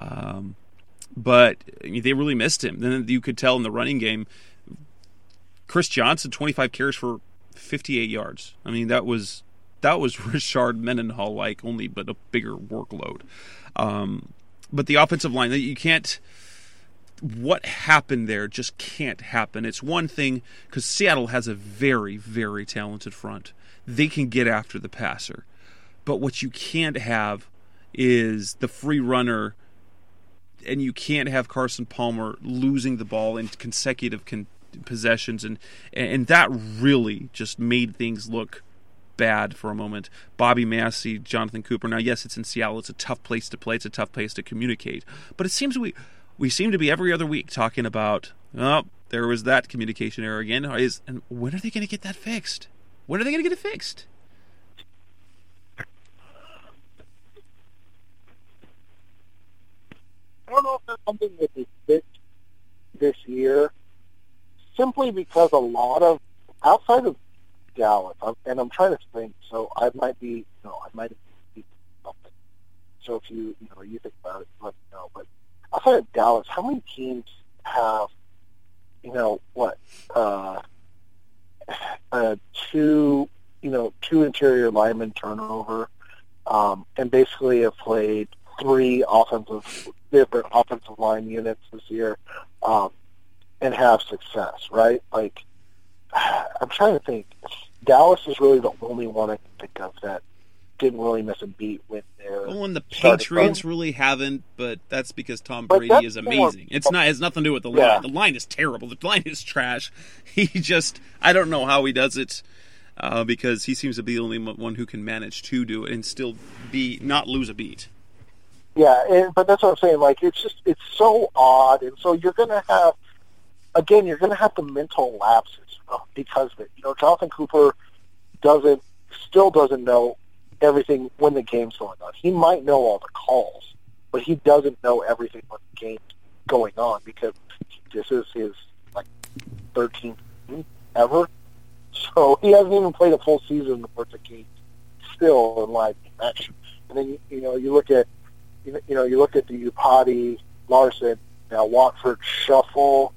Speaker 2: But they really missed him. Then you could tell in the running game, Chris Johnson, 25 carries for 58 yards. I mean, that was Rashard Mendenhall-like, only but a bigger workload. But the offensive line, you can't. What happened there just can't happen. It's one thing because Seattle has a very, very talented front. They can get after the passer. But what you can't have is the free runner, and you can't have Carson Palmer losing the ball in consecutive possessions, and that really just made things look bad for a moment. Bobby Massey, Jonathan Cooper. Now, yes, it's in Seattle. It's a tough place to play. It's a tough place to communicate. But it seems we seem to be every other week talking about, oh, there was that communication error again. And when are they going to get that fixed? When are they going to get it fixed?
Speaker 3: something that is fit this year, simply because a lot of outside of Dallas, and I'm trying to think. So I might be something. So if you think about it, let me know. But outside of Dallas, how many teams have two interior linemen turnover, and basically have played three different offensive line units this year, and have success, right? Like, I'm trying to think. Dallas is really the only one I can think of that didn't really miss a beat with their.
Speaker 2: Well, and the Patriots really haven't, but that's because Tom Brady is amazing. It has nothing to do with the line.
Speaker 3: Yeah.
Speaker 2: The line is terrible. The line is trash. I don't know how he does it, because he seems to be the only one who can manage to do it and still not lose a beat.
Speaker 3: Yeah, but that's what I'm saying. Like, it's so odd, and so you're going to have the mental lapses because of it. Jonathan Cooper still doesn't know everything when the game's going on. He might know all the calls, but he doesn't know everything when the game's going on because this is his 13th game ever. So he hasn't even played a full season worth of games still in live action. And then you look at the Upati, Larson, now Watford shuffle.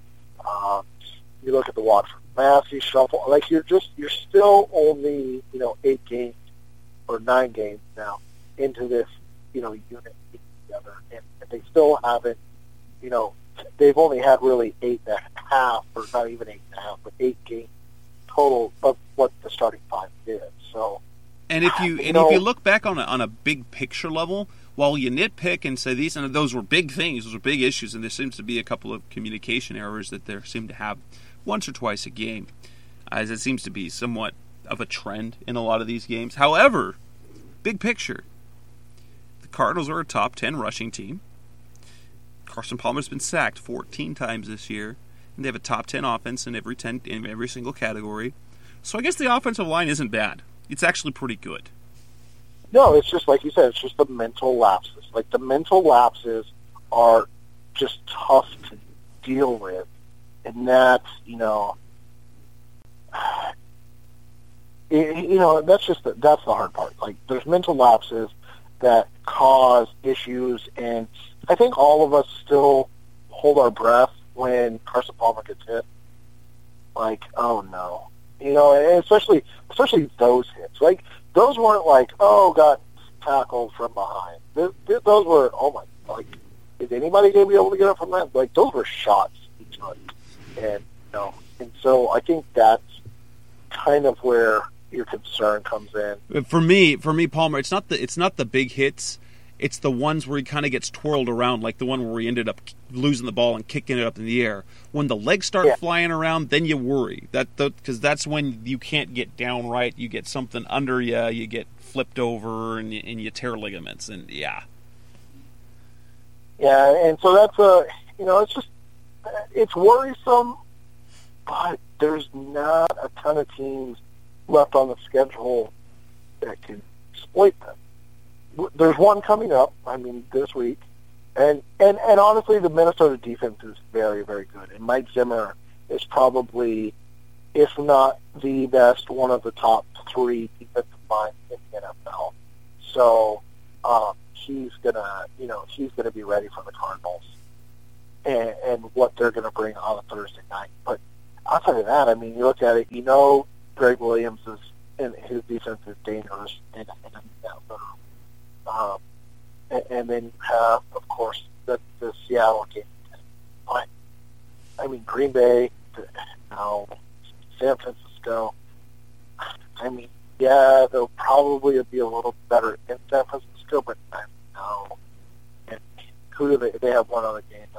Speaker 3: You look at the Watford Massey shuffle. Like, you're still only 8 games or 9 games now into this unit together, and they still haven't. They've only had really 8.5, or not even 8.5, but 8 games total of what the starting 5 did. So,
Speaker 2: and if you look back on a big picture level, while you nitpick and say these and those were big things, those were big issues, and there seems to be a couple of communication errors that there seem to have once or twice a game, as it seems to be somewhat of a trend in a lot of these games. However, big picture, the Cardinals are a top 10 rushing team. Carson Palmer's been sacked 14 times this year, and they have a top 10 offense in every single category. So I guess the offensive line isn't bad. It's actually pretty good.
Speaker 3: No, it's just like you said. It's just the mental lapses. Like, the mental lapses are just tough to deal with, and that's that's the hard part. Like, there's mental lapses that cause issues, and I think all of us still hold our breath when Carson Palmer gets hit. Like, oh no, and especially those hits. Like, those weren't like, oh, got tackled from behind. Those were, oh my, like, is anybody going to be able to get up from that? Like, those were shots he took, and and so I think that's kind of where your concern comes in.
Speaker 2: For me, Palmer, it's not the big hits. It's the ones where he kind of gets twirled around, like the one where he ended up losing the ball and kicking it up in the air. When the legs start flying around, then you worry because that's when you can't get down right. You get something under you, you get flipped over, and you tear ligaments, and yeah.
Speaker 3: Yeah, and so that's it's worrisome, but there's not a ton of teams left on the schedule that can exploit them. There's one coming up, this week, and honestly, the Minnesota defense is very, very good. And Mike Zimmer is probably, if not the best, one of the top 3 defensive minds in the NFL. So he's gonna be ready for the Cardinals and what they're gonna bring on a Thursday night. But outside of that, you look at it, Greg Williams and his defense is dangerous, and then you have, of course, the Seattle game. But, Green Bay, now San Francisco, they'll probably be a little better in San Francisco, but no. And who do they have one other game?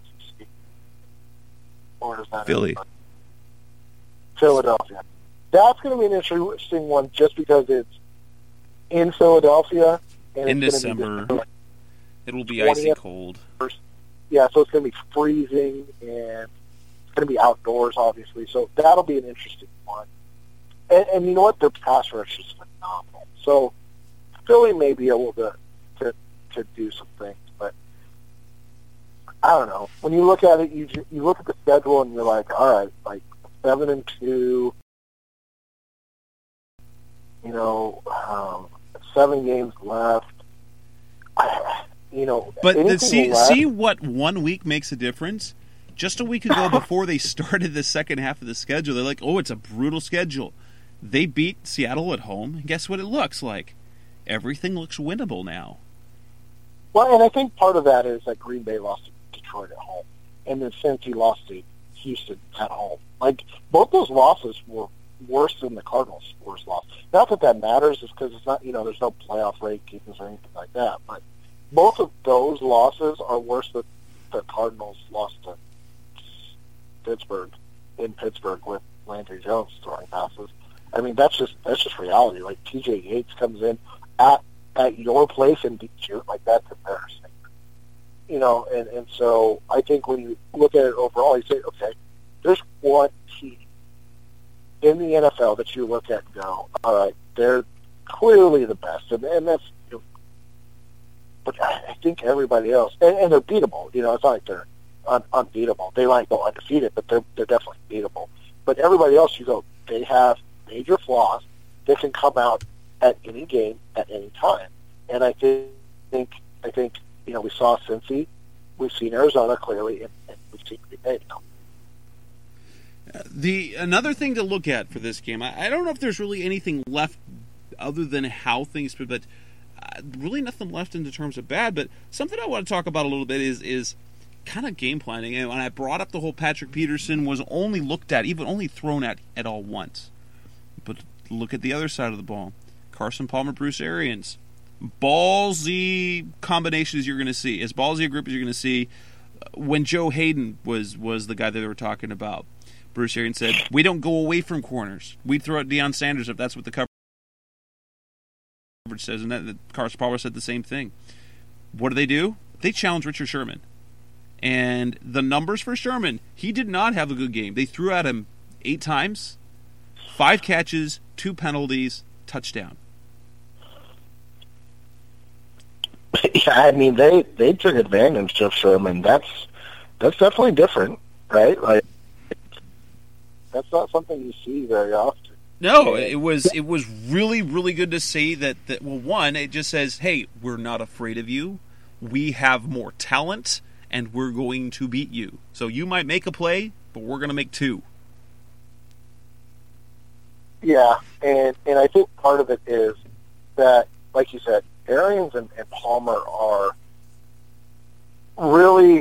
Speaker 3: Or is that
Speaker 2: Philly?
Speaker 3: Philadelphia. That's going to be an interesting one just because it's in Philadelphia. And
Speaker 2: in December. It will be icy cold.
Speaker 3: Yeah, so it's going to be freezing, and it's going to be outdoors, obviously. So that'll be an interesting one. And you know what? Their pass rush is phenomenal. So Philly may be able to do some things. But I don't know. When you look at it, you look at the schedule and you're like, all right, like 7-2, 7 games left.
Speaker 2: But see what 1 week makes a difference? Just a week ago, before they started the second half of the schedule, they're like, oh, it's a brutal schedule. They beat Seattle at home, and guess what it looks like? Everything looks winnable now.
Speaker 3: Well, and I think part of that is that Green Bay lost to Detroit at home, and then Cincy lost to Houston at home. Like, both those losses were worse than the Cardinals' worst loss. Not that that matters, is because it's not, there's no playoff rankings or anything like that, but both of those losses are worse than the Cardinals lost to Pittsburgh with Landry Jones throwing passes. I mean, that's just reality. Like, TJ Yates comes in at your place and beats you. Like, that's embarrassing. And so I think when you look at it overall, you say, okay, there's one team in the NFL that you look at and go, all right, they're clearly the best, and that's. But I think everybody else, and they're beatable. It's not like they're unbeatable. They might go undefeated, but they're definitely beatable. But everybody else, you go, they have major flaws that can come out at any game at any time. And I think we saw Cincy, we've seen Arizona clearly, and we've seen Green Bay now.
Speaker 2: Another thing to look at for this game, I don't know if there's really anything left other than how things, but really nothing left in terms of bad. But something I want to talk about a little bit is kind of game planning. And when I brought up the whole Patrick Peterson was only looked at, even only thrown at all once. But look at the other side of the ball. Carson Palmer, Bruce Arians. Ballsy combination as you're going to see. As ballsy a group as you're going to see. When Joe Hayden was the guy that they were talking about, Bruce Arians said, we don't go away from corners. We'd throw at Deion Sanders if that's what the coverage says. And that Carson Palmer said the same thing. What do? They challenge Richard Sherman. And the numbers for Sherman, he did not have a good game. They threw at him 8 times, 5 catches, 2 penalties, touchdown.
Speaker 3: Yeah, I mean, they took advantage of Sherman. That's definitely different, right? Like, that's not something you see very often.
Speaker 2: No, it was really, really good to see that well, one, it just says, hey, we're not afraid of you. We have more talent, and we're going to beat you. So you might make a play, but we're going to make 2.
Speaker 3: Yeah, and I think part of it is that, like you said, Arians and Palmer are really,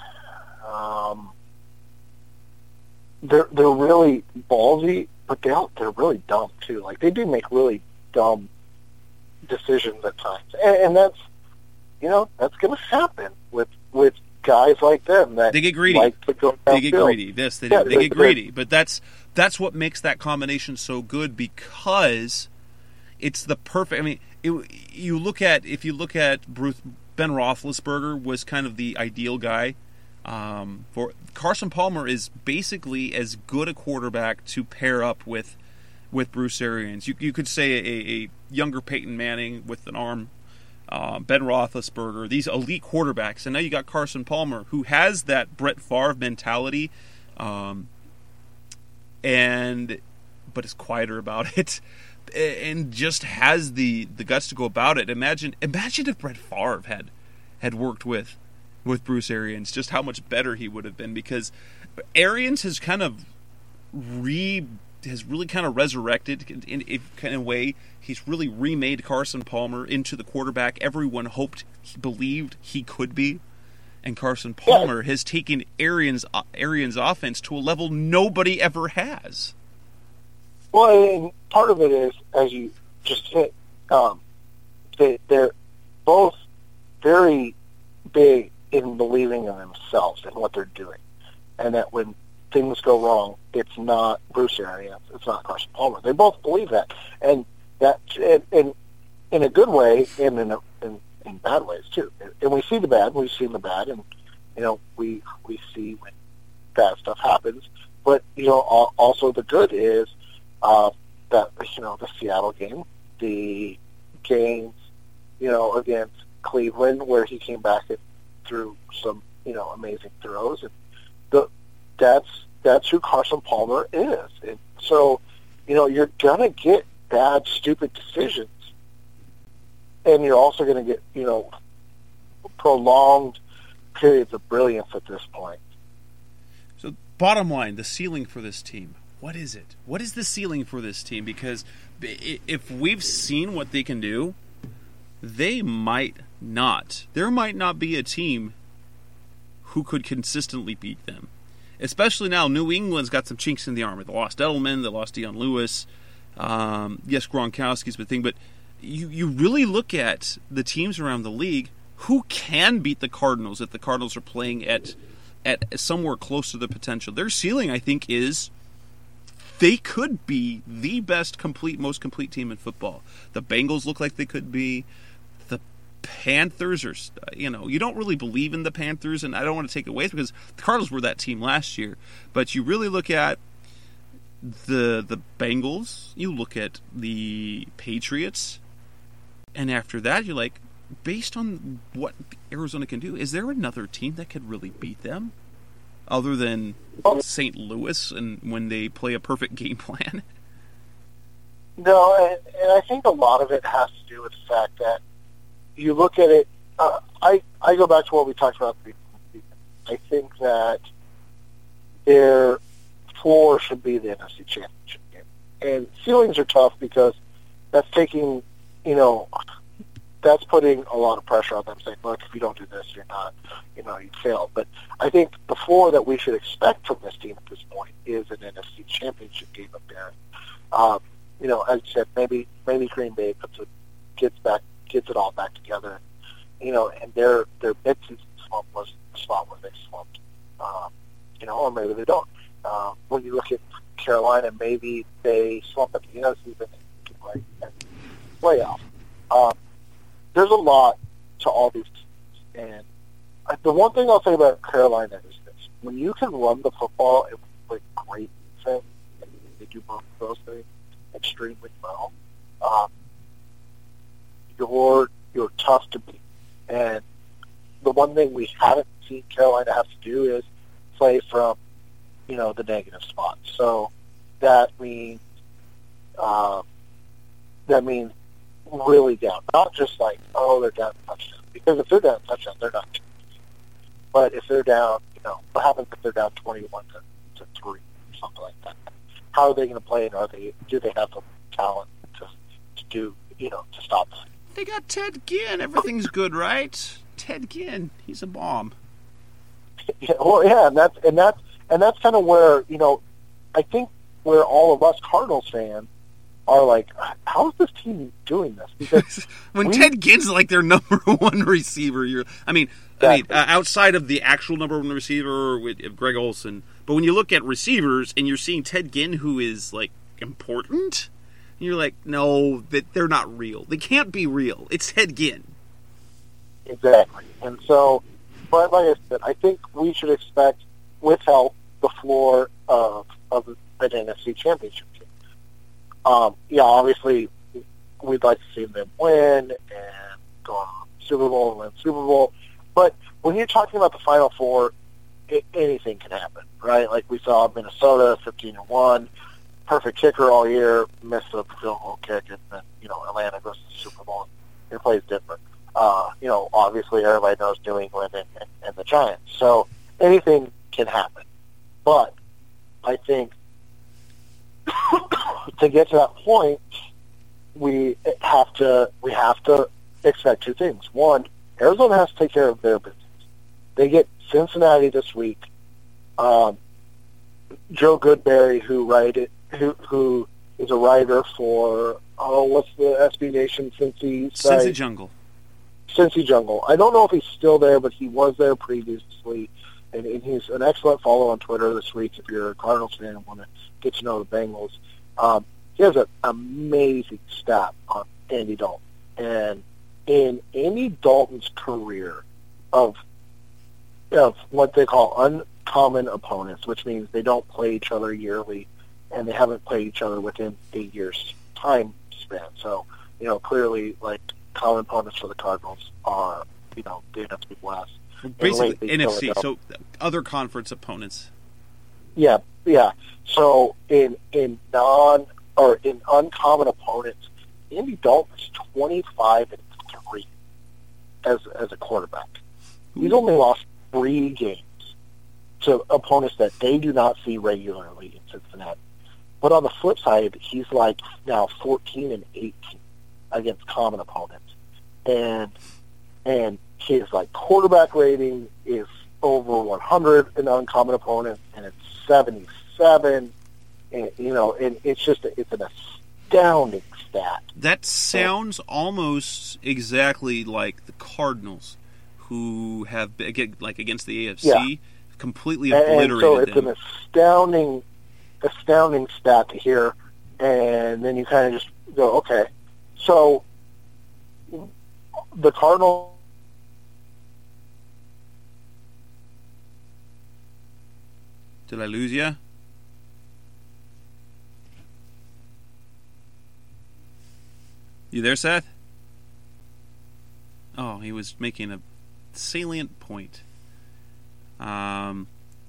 Speaker 3: they're really ballsy, but they're really dumb too. Like, they do make really dumb decisions at times, and that's that's going to happen with guys like them that
Speaker 2: they get greedy.
Speaker 3: Like to go
Speaker 2: they get greedy. They get greedy. But that's what makes that combination so good, because it's the perfect. I mean, if you look at Ben Roethlisberger was kind of the ideal guy. For Carson Palmer is basically as good a quarterback to pair up with Bruce Arians. You could say a younger Peyton Manning with an arm. Ben Roethlisberger, these elite quarterbacks, and now you got Carson Palmer, who has that Brett Favre mentality, but is quieter about it, and just has the guts to go about it. Imagine if Brett Favre had worked with Bruce Arians, just how much better he would have been, because Arians has really resurrected in a way. He's really remade Carson Palmer into the quarterback everyone believed he could be, and Carson Palmer has taken Arians' offense to a level nobody ever has.
Speaker 3: Well, and part of it is, as you just said, they're both very big in believing in themselves and what they're doing, and that when things go wrong, it's not Bruce Arians, it's not Carson Palmer. They both believe that, and that in a good way, and in bad ways too. And we see the bad, we've seen the bad, and we see when bad stuff happens. But also the good is that the Seattle game, the games against Cleveland, where he came back and threw some amazing throws, and that's who Carson Palmer is. And so, you're gonna get bad, stupid decisions, and you're also gonna get prolonged periods of brilliance at this point.
Speaker 2: So, bottom line, the ceiling for this team. What is it? What is the ceiling for this team? Because if we've seen what they can do, they might not. There might not be a team who could consistently beat them. Especially now, New England's got some chinks in the armor. They lost Edelman, they lost Dion Lewis. Yes, Gronkowski's the thing, but you really look at the teams around the league, who can beat the Cardinals if the Cardinals are playing at somewhere close to the potential. Their ceiling, I think, is they could be the best, most complete team in football. The Bengals look like they could be. The Panthers are, you don't really believe in the Panthers, and I don't want to take it away because the Cardinals were that team last year. But you really look at the Bengals, you look at the Patriots, and after that, you're like, based on what Arizona can do, is there another team that could really beat them? Other than St. Louis, and when they play a perfect game plan?
Speaker 3: No, and I think a lot of it has to do with the fact that you look at it. I go back to what we talked about. I think that their floor should be the NFC Championship game, and ceilings are tough because that's taking, that's putting a lot of pressure on them, saying, look, if you don't do this, you're not, you failed. But I think the floor that we should expect from this team at this point is an NFC Championship game up there. As you said, maybe Green Bay gets it all back together, and their mid-season slump was the spot where they slumped, or maybe they don't. When you look at Carolina, maybe they slump at the end of the season and play at the playoff. There's a lot to all these teams, and the one thing I'll say about Carolina is this: when you can run the football and play great defense, and they do both of those things extremely well, you're tough to beat. And the one thing we haven't seen Carolina have to do is play from the negative spot. So that means really down. Not just like, they're down a touchdown. Because if they're down a touchdown, they're not doing anything. But if they're down, what happens if they're down 21 to 3 or something like that? How are they going to play, and do they have the talent to do, to stop them?
Speaker 2: They got Ted Ginn. Everything's good, right? Ted Ginn, he's a bomb.
Speaker 3: Yeah, well, yeah, and that's kind of where, I think where all of us Cardinals fans are like, how is this team doing this? Because
Speaker 2: when Ted Ginn's like their number one receiver, outside of the actual number one receiver with Greg Olsen, but when you look at receivers and you're seeing Ted Ginn, who is like important, you're like, no, that they're not real. They can't be real. It's Ted Ginn.
Speaker 3: Exactly. And so, but like I said, I think we should expect, with help, the floor of an NFC Championship team. Obviously, we'd like to see them win and go on Super Bowl and win Super Bowl. But when you're talking about the Final Four, anything can happen, right? Like we saw Minnesota 15-1, perfect kicker all year, missed a field goal kick, and then Atlanta goes to the Super Bowl and it plays different. Obviously everybody knows New England and the Giants, so anything can happen. But I think to get to that point, we have to expect two things. One, Arizona has to take care of their business. They get Cincinnati this week. Joe Goodberry, who is a writer for what's the SB Nation Cincy site?
Speaker 2: Cincy Jungle.
Speaker 3: Cincy Jungle. I don't know if he's still there, but he was there previously, and he's an excellent follow on Twitter this week. If you're a Cardinals fan and want to get to know the Bengals, he has an amazing stat on Andy Dalton, and in Andy Dalton's career of what they call uncommon opponents, which means they don't play each other yearly, and they haven't played each other within 8 years time span. So, clearly, like, common opponents for the Cardinals are, the NFC West.
Speaker 1: basically NFC, so other conference opponents.
Speaker 3: Yeah. So in uncommon opponents, Andy Dalton's 25-3 as a quarterback. He's only lost 3 games to opponents that they do not see regularly in Cincinnati. But on the flip side, he's like now 14-18 against common opponents, and his like quarterback rating is over 100 in uncommon opponents, and it's 77. And and it's an astounding stat.
Speaker 1: That sounds almost exactly like the Cardinals, who have against the AFC completely obliterated
Speaker 3: and so it's
Speaker 1: them.
Speaker 3: an astounding stat to hear, and then you kind of just go, okay, so the Cardinals.
Speaker 1: Did I lose you? You there, Seth? Oh, he was making a salient point. The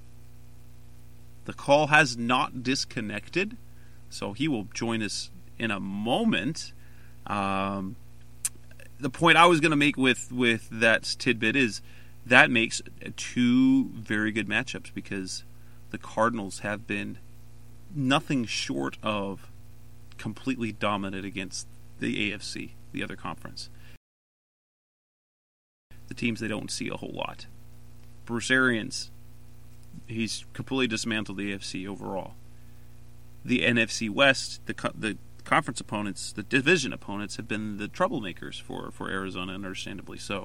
Speaker 1: call has not disconnected, so he will join us in a moment. The point I was going to make with that tidbit is that makes 2 very good matchups, because the Cardinals have been nothing short of completely dominant against the AFC, the other conference. The teams they don't see a whole lot. Bruce Arians, he's completely dismantled the AFC overall. The NFC West, the conference opponents, the division opponents, have been the troublemakers for Arizona, and understandably so.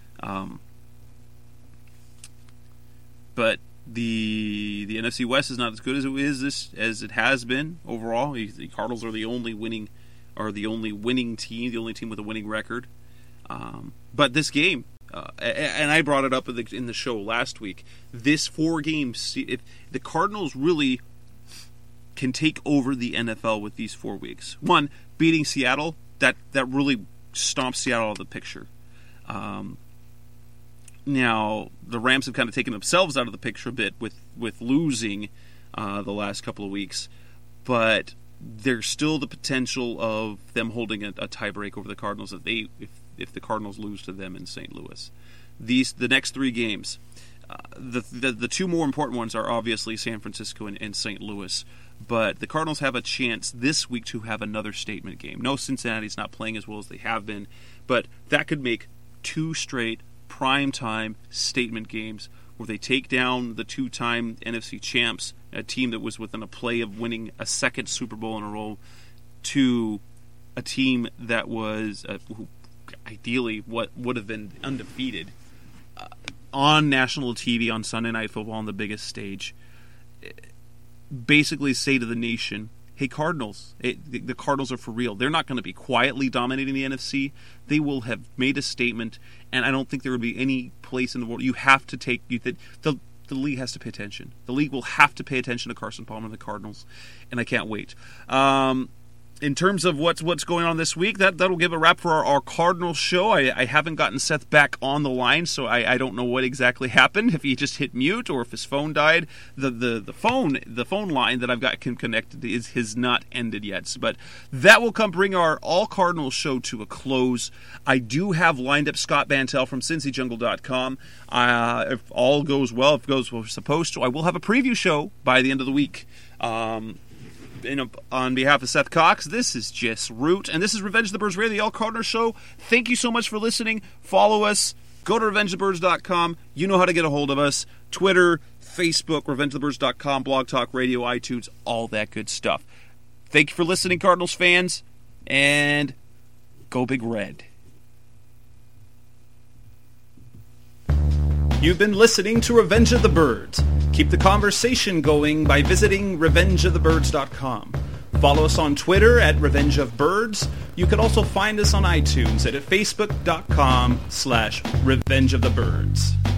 Speaker 1: But the NFC West is not as good as it has been overall. The Cardinals are the only winning team, the only team with a winning record. But this game, and I brought it up in the show last week, this 4 games, if the Cardinals really can take over the NFL with these 4 weeks. 1, beating Seattle, that really stomps Seattle out of the picture. Now, the Rams have kind of taken themselves out of the picture a bit with losing the last couple of weeks, but there's still the potential of them holding a tiebreak over the Cardinals if the Cardinals lose to them in St. Louis. The next 3 games, the 2 more important ones are obviously San Francisco and St. Louis, but the Cardinals have a chance this week to have another statement game. No, Cincinnati's not playing as well as they have been, but that could make 2 straight prime-time statement games where they take down the 2-time NFC champs, a team that was within a play of winning a 2nd Super Bowl in a row, to a team that was who ideally what would have been undefeated on national TV on Sunday Night Football on the biggest stage. Basically say to the nation, hey, Cardinals, the Cardinals are for real. They're not going to be quietly dominating the NFC. They will have made a statement, and I don't think there would be any place in the world. You have to take the league has to pay attention. The league will have to pay attention to Carson Palmer and the Cardinals, and I can't wait. In terms of what's going on this week, that'll give a wrap for our Cardinals show. I haven't gotten Seth back on the line, so I don't know what exactly happened, if he just hit mute or if his phone died. The phone line that I've got connected has not ended yet. But that will bring our All Cardinals show to a close. I do have lined up Scott Bantel from CincyJungle.com. If all goes well, if it goes what we're supposed to, I will have a preview show by the end of the week. On behalf of Seth Cox, this is Jess Root, and this is Revenge of the Birds Radio, the All Cardinals Show. Thank you so much for listening. Follow us. Go to RevengeOfTheBirds.com. You know how to get a hold of us. Twitter, Facebook, RevengeOfTheBirds.com, Blog Talk Radio, iTunes, all that good stuff. Thank you for listening, Cardinals fans, and go Big Red. You've been listening to Revenge of the Birds. Keep the conversation going by visiting RevengeOfTheBirds.com. Follow us on Twitter at Revenge of Birds. You can also find us on iTunes at Facebook.com/Revenge of the Birds.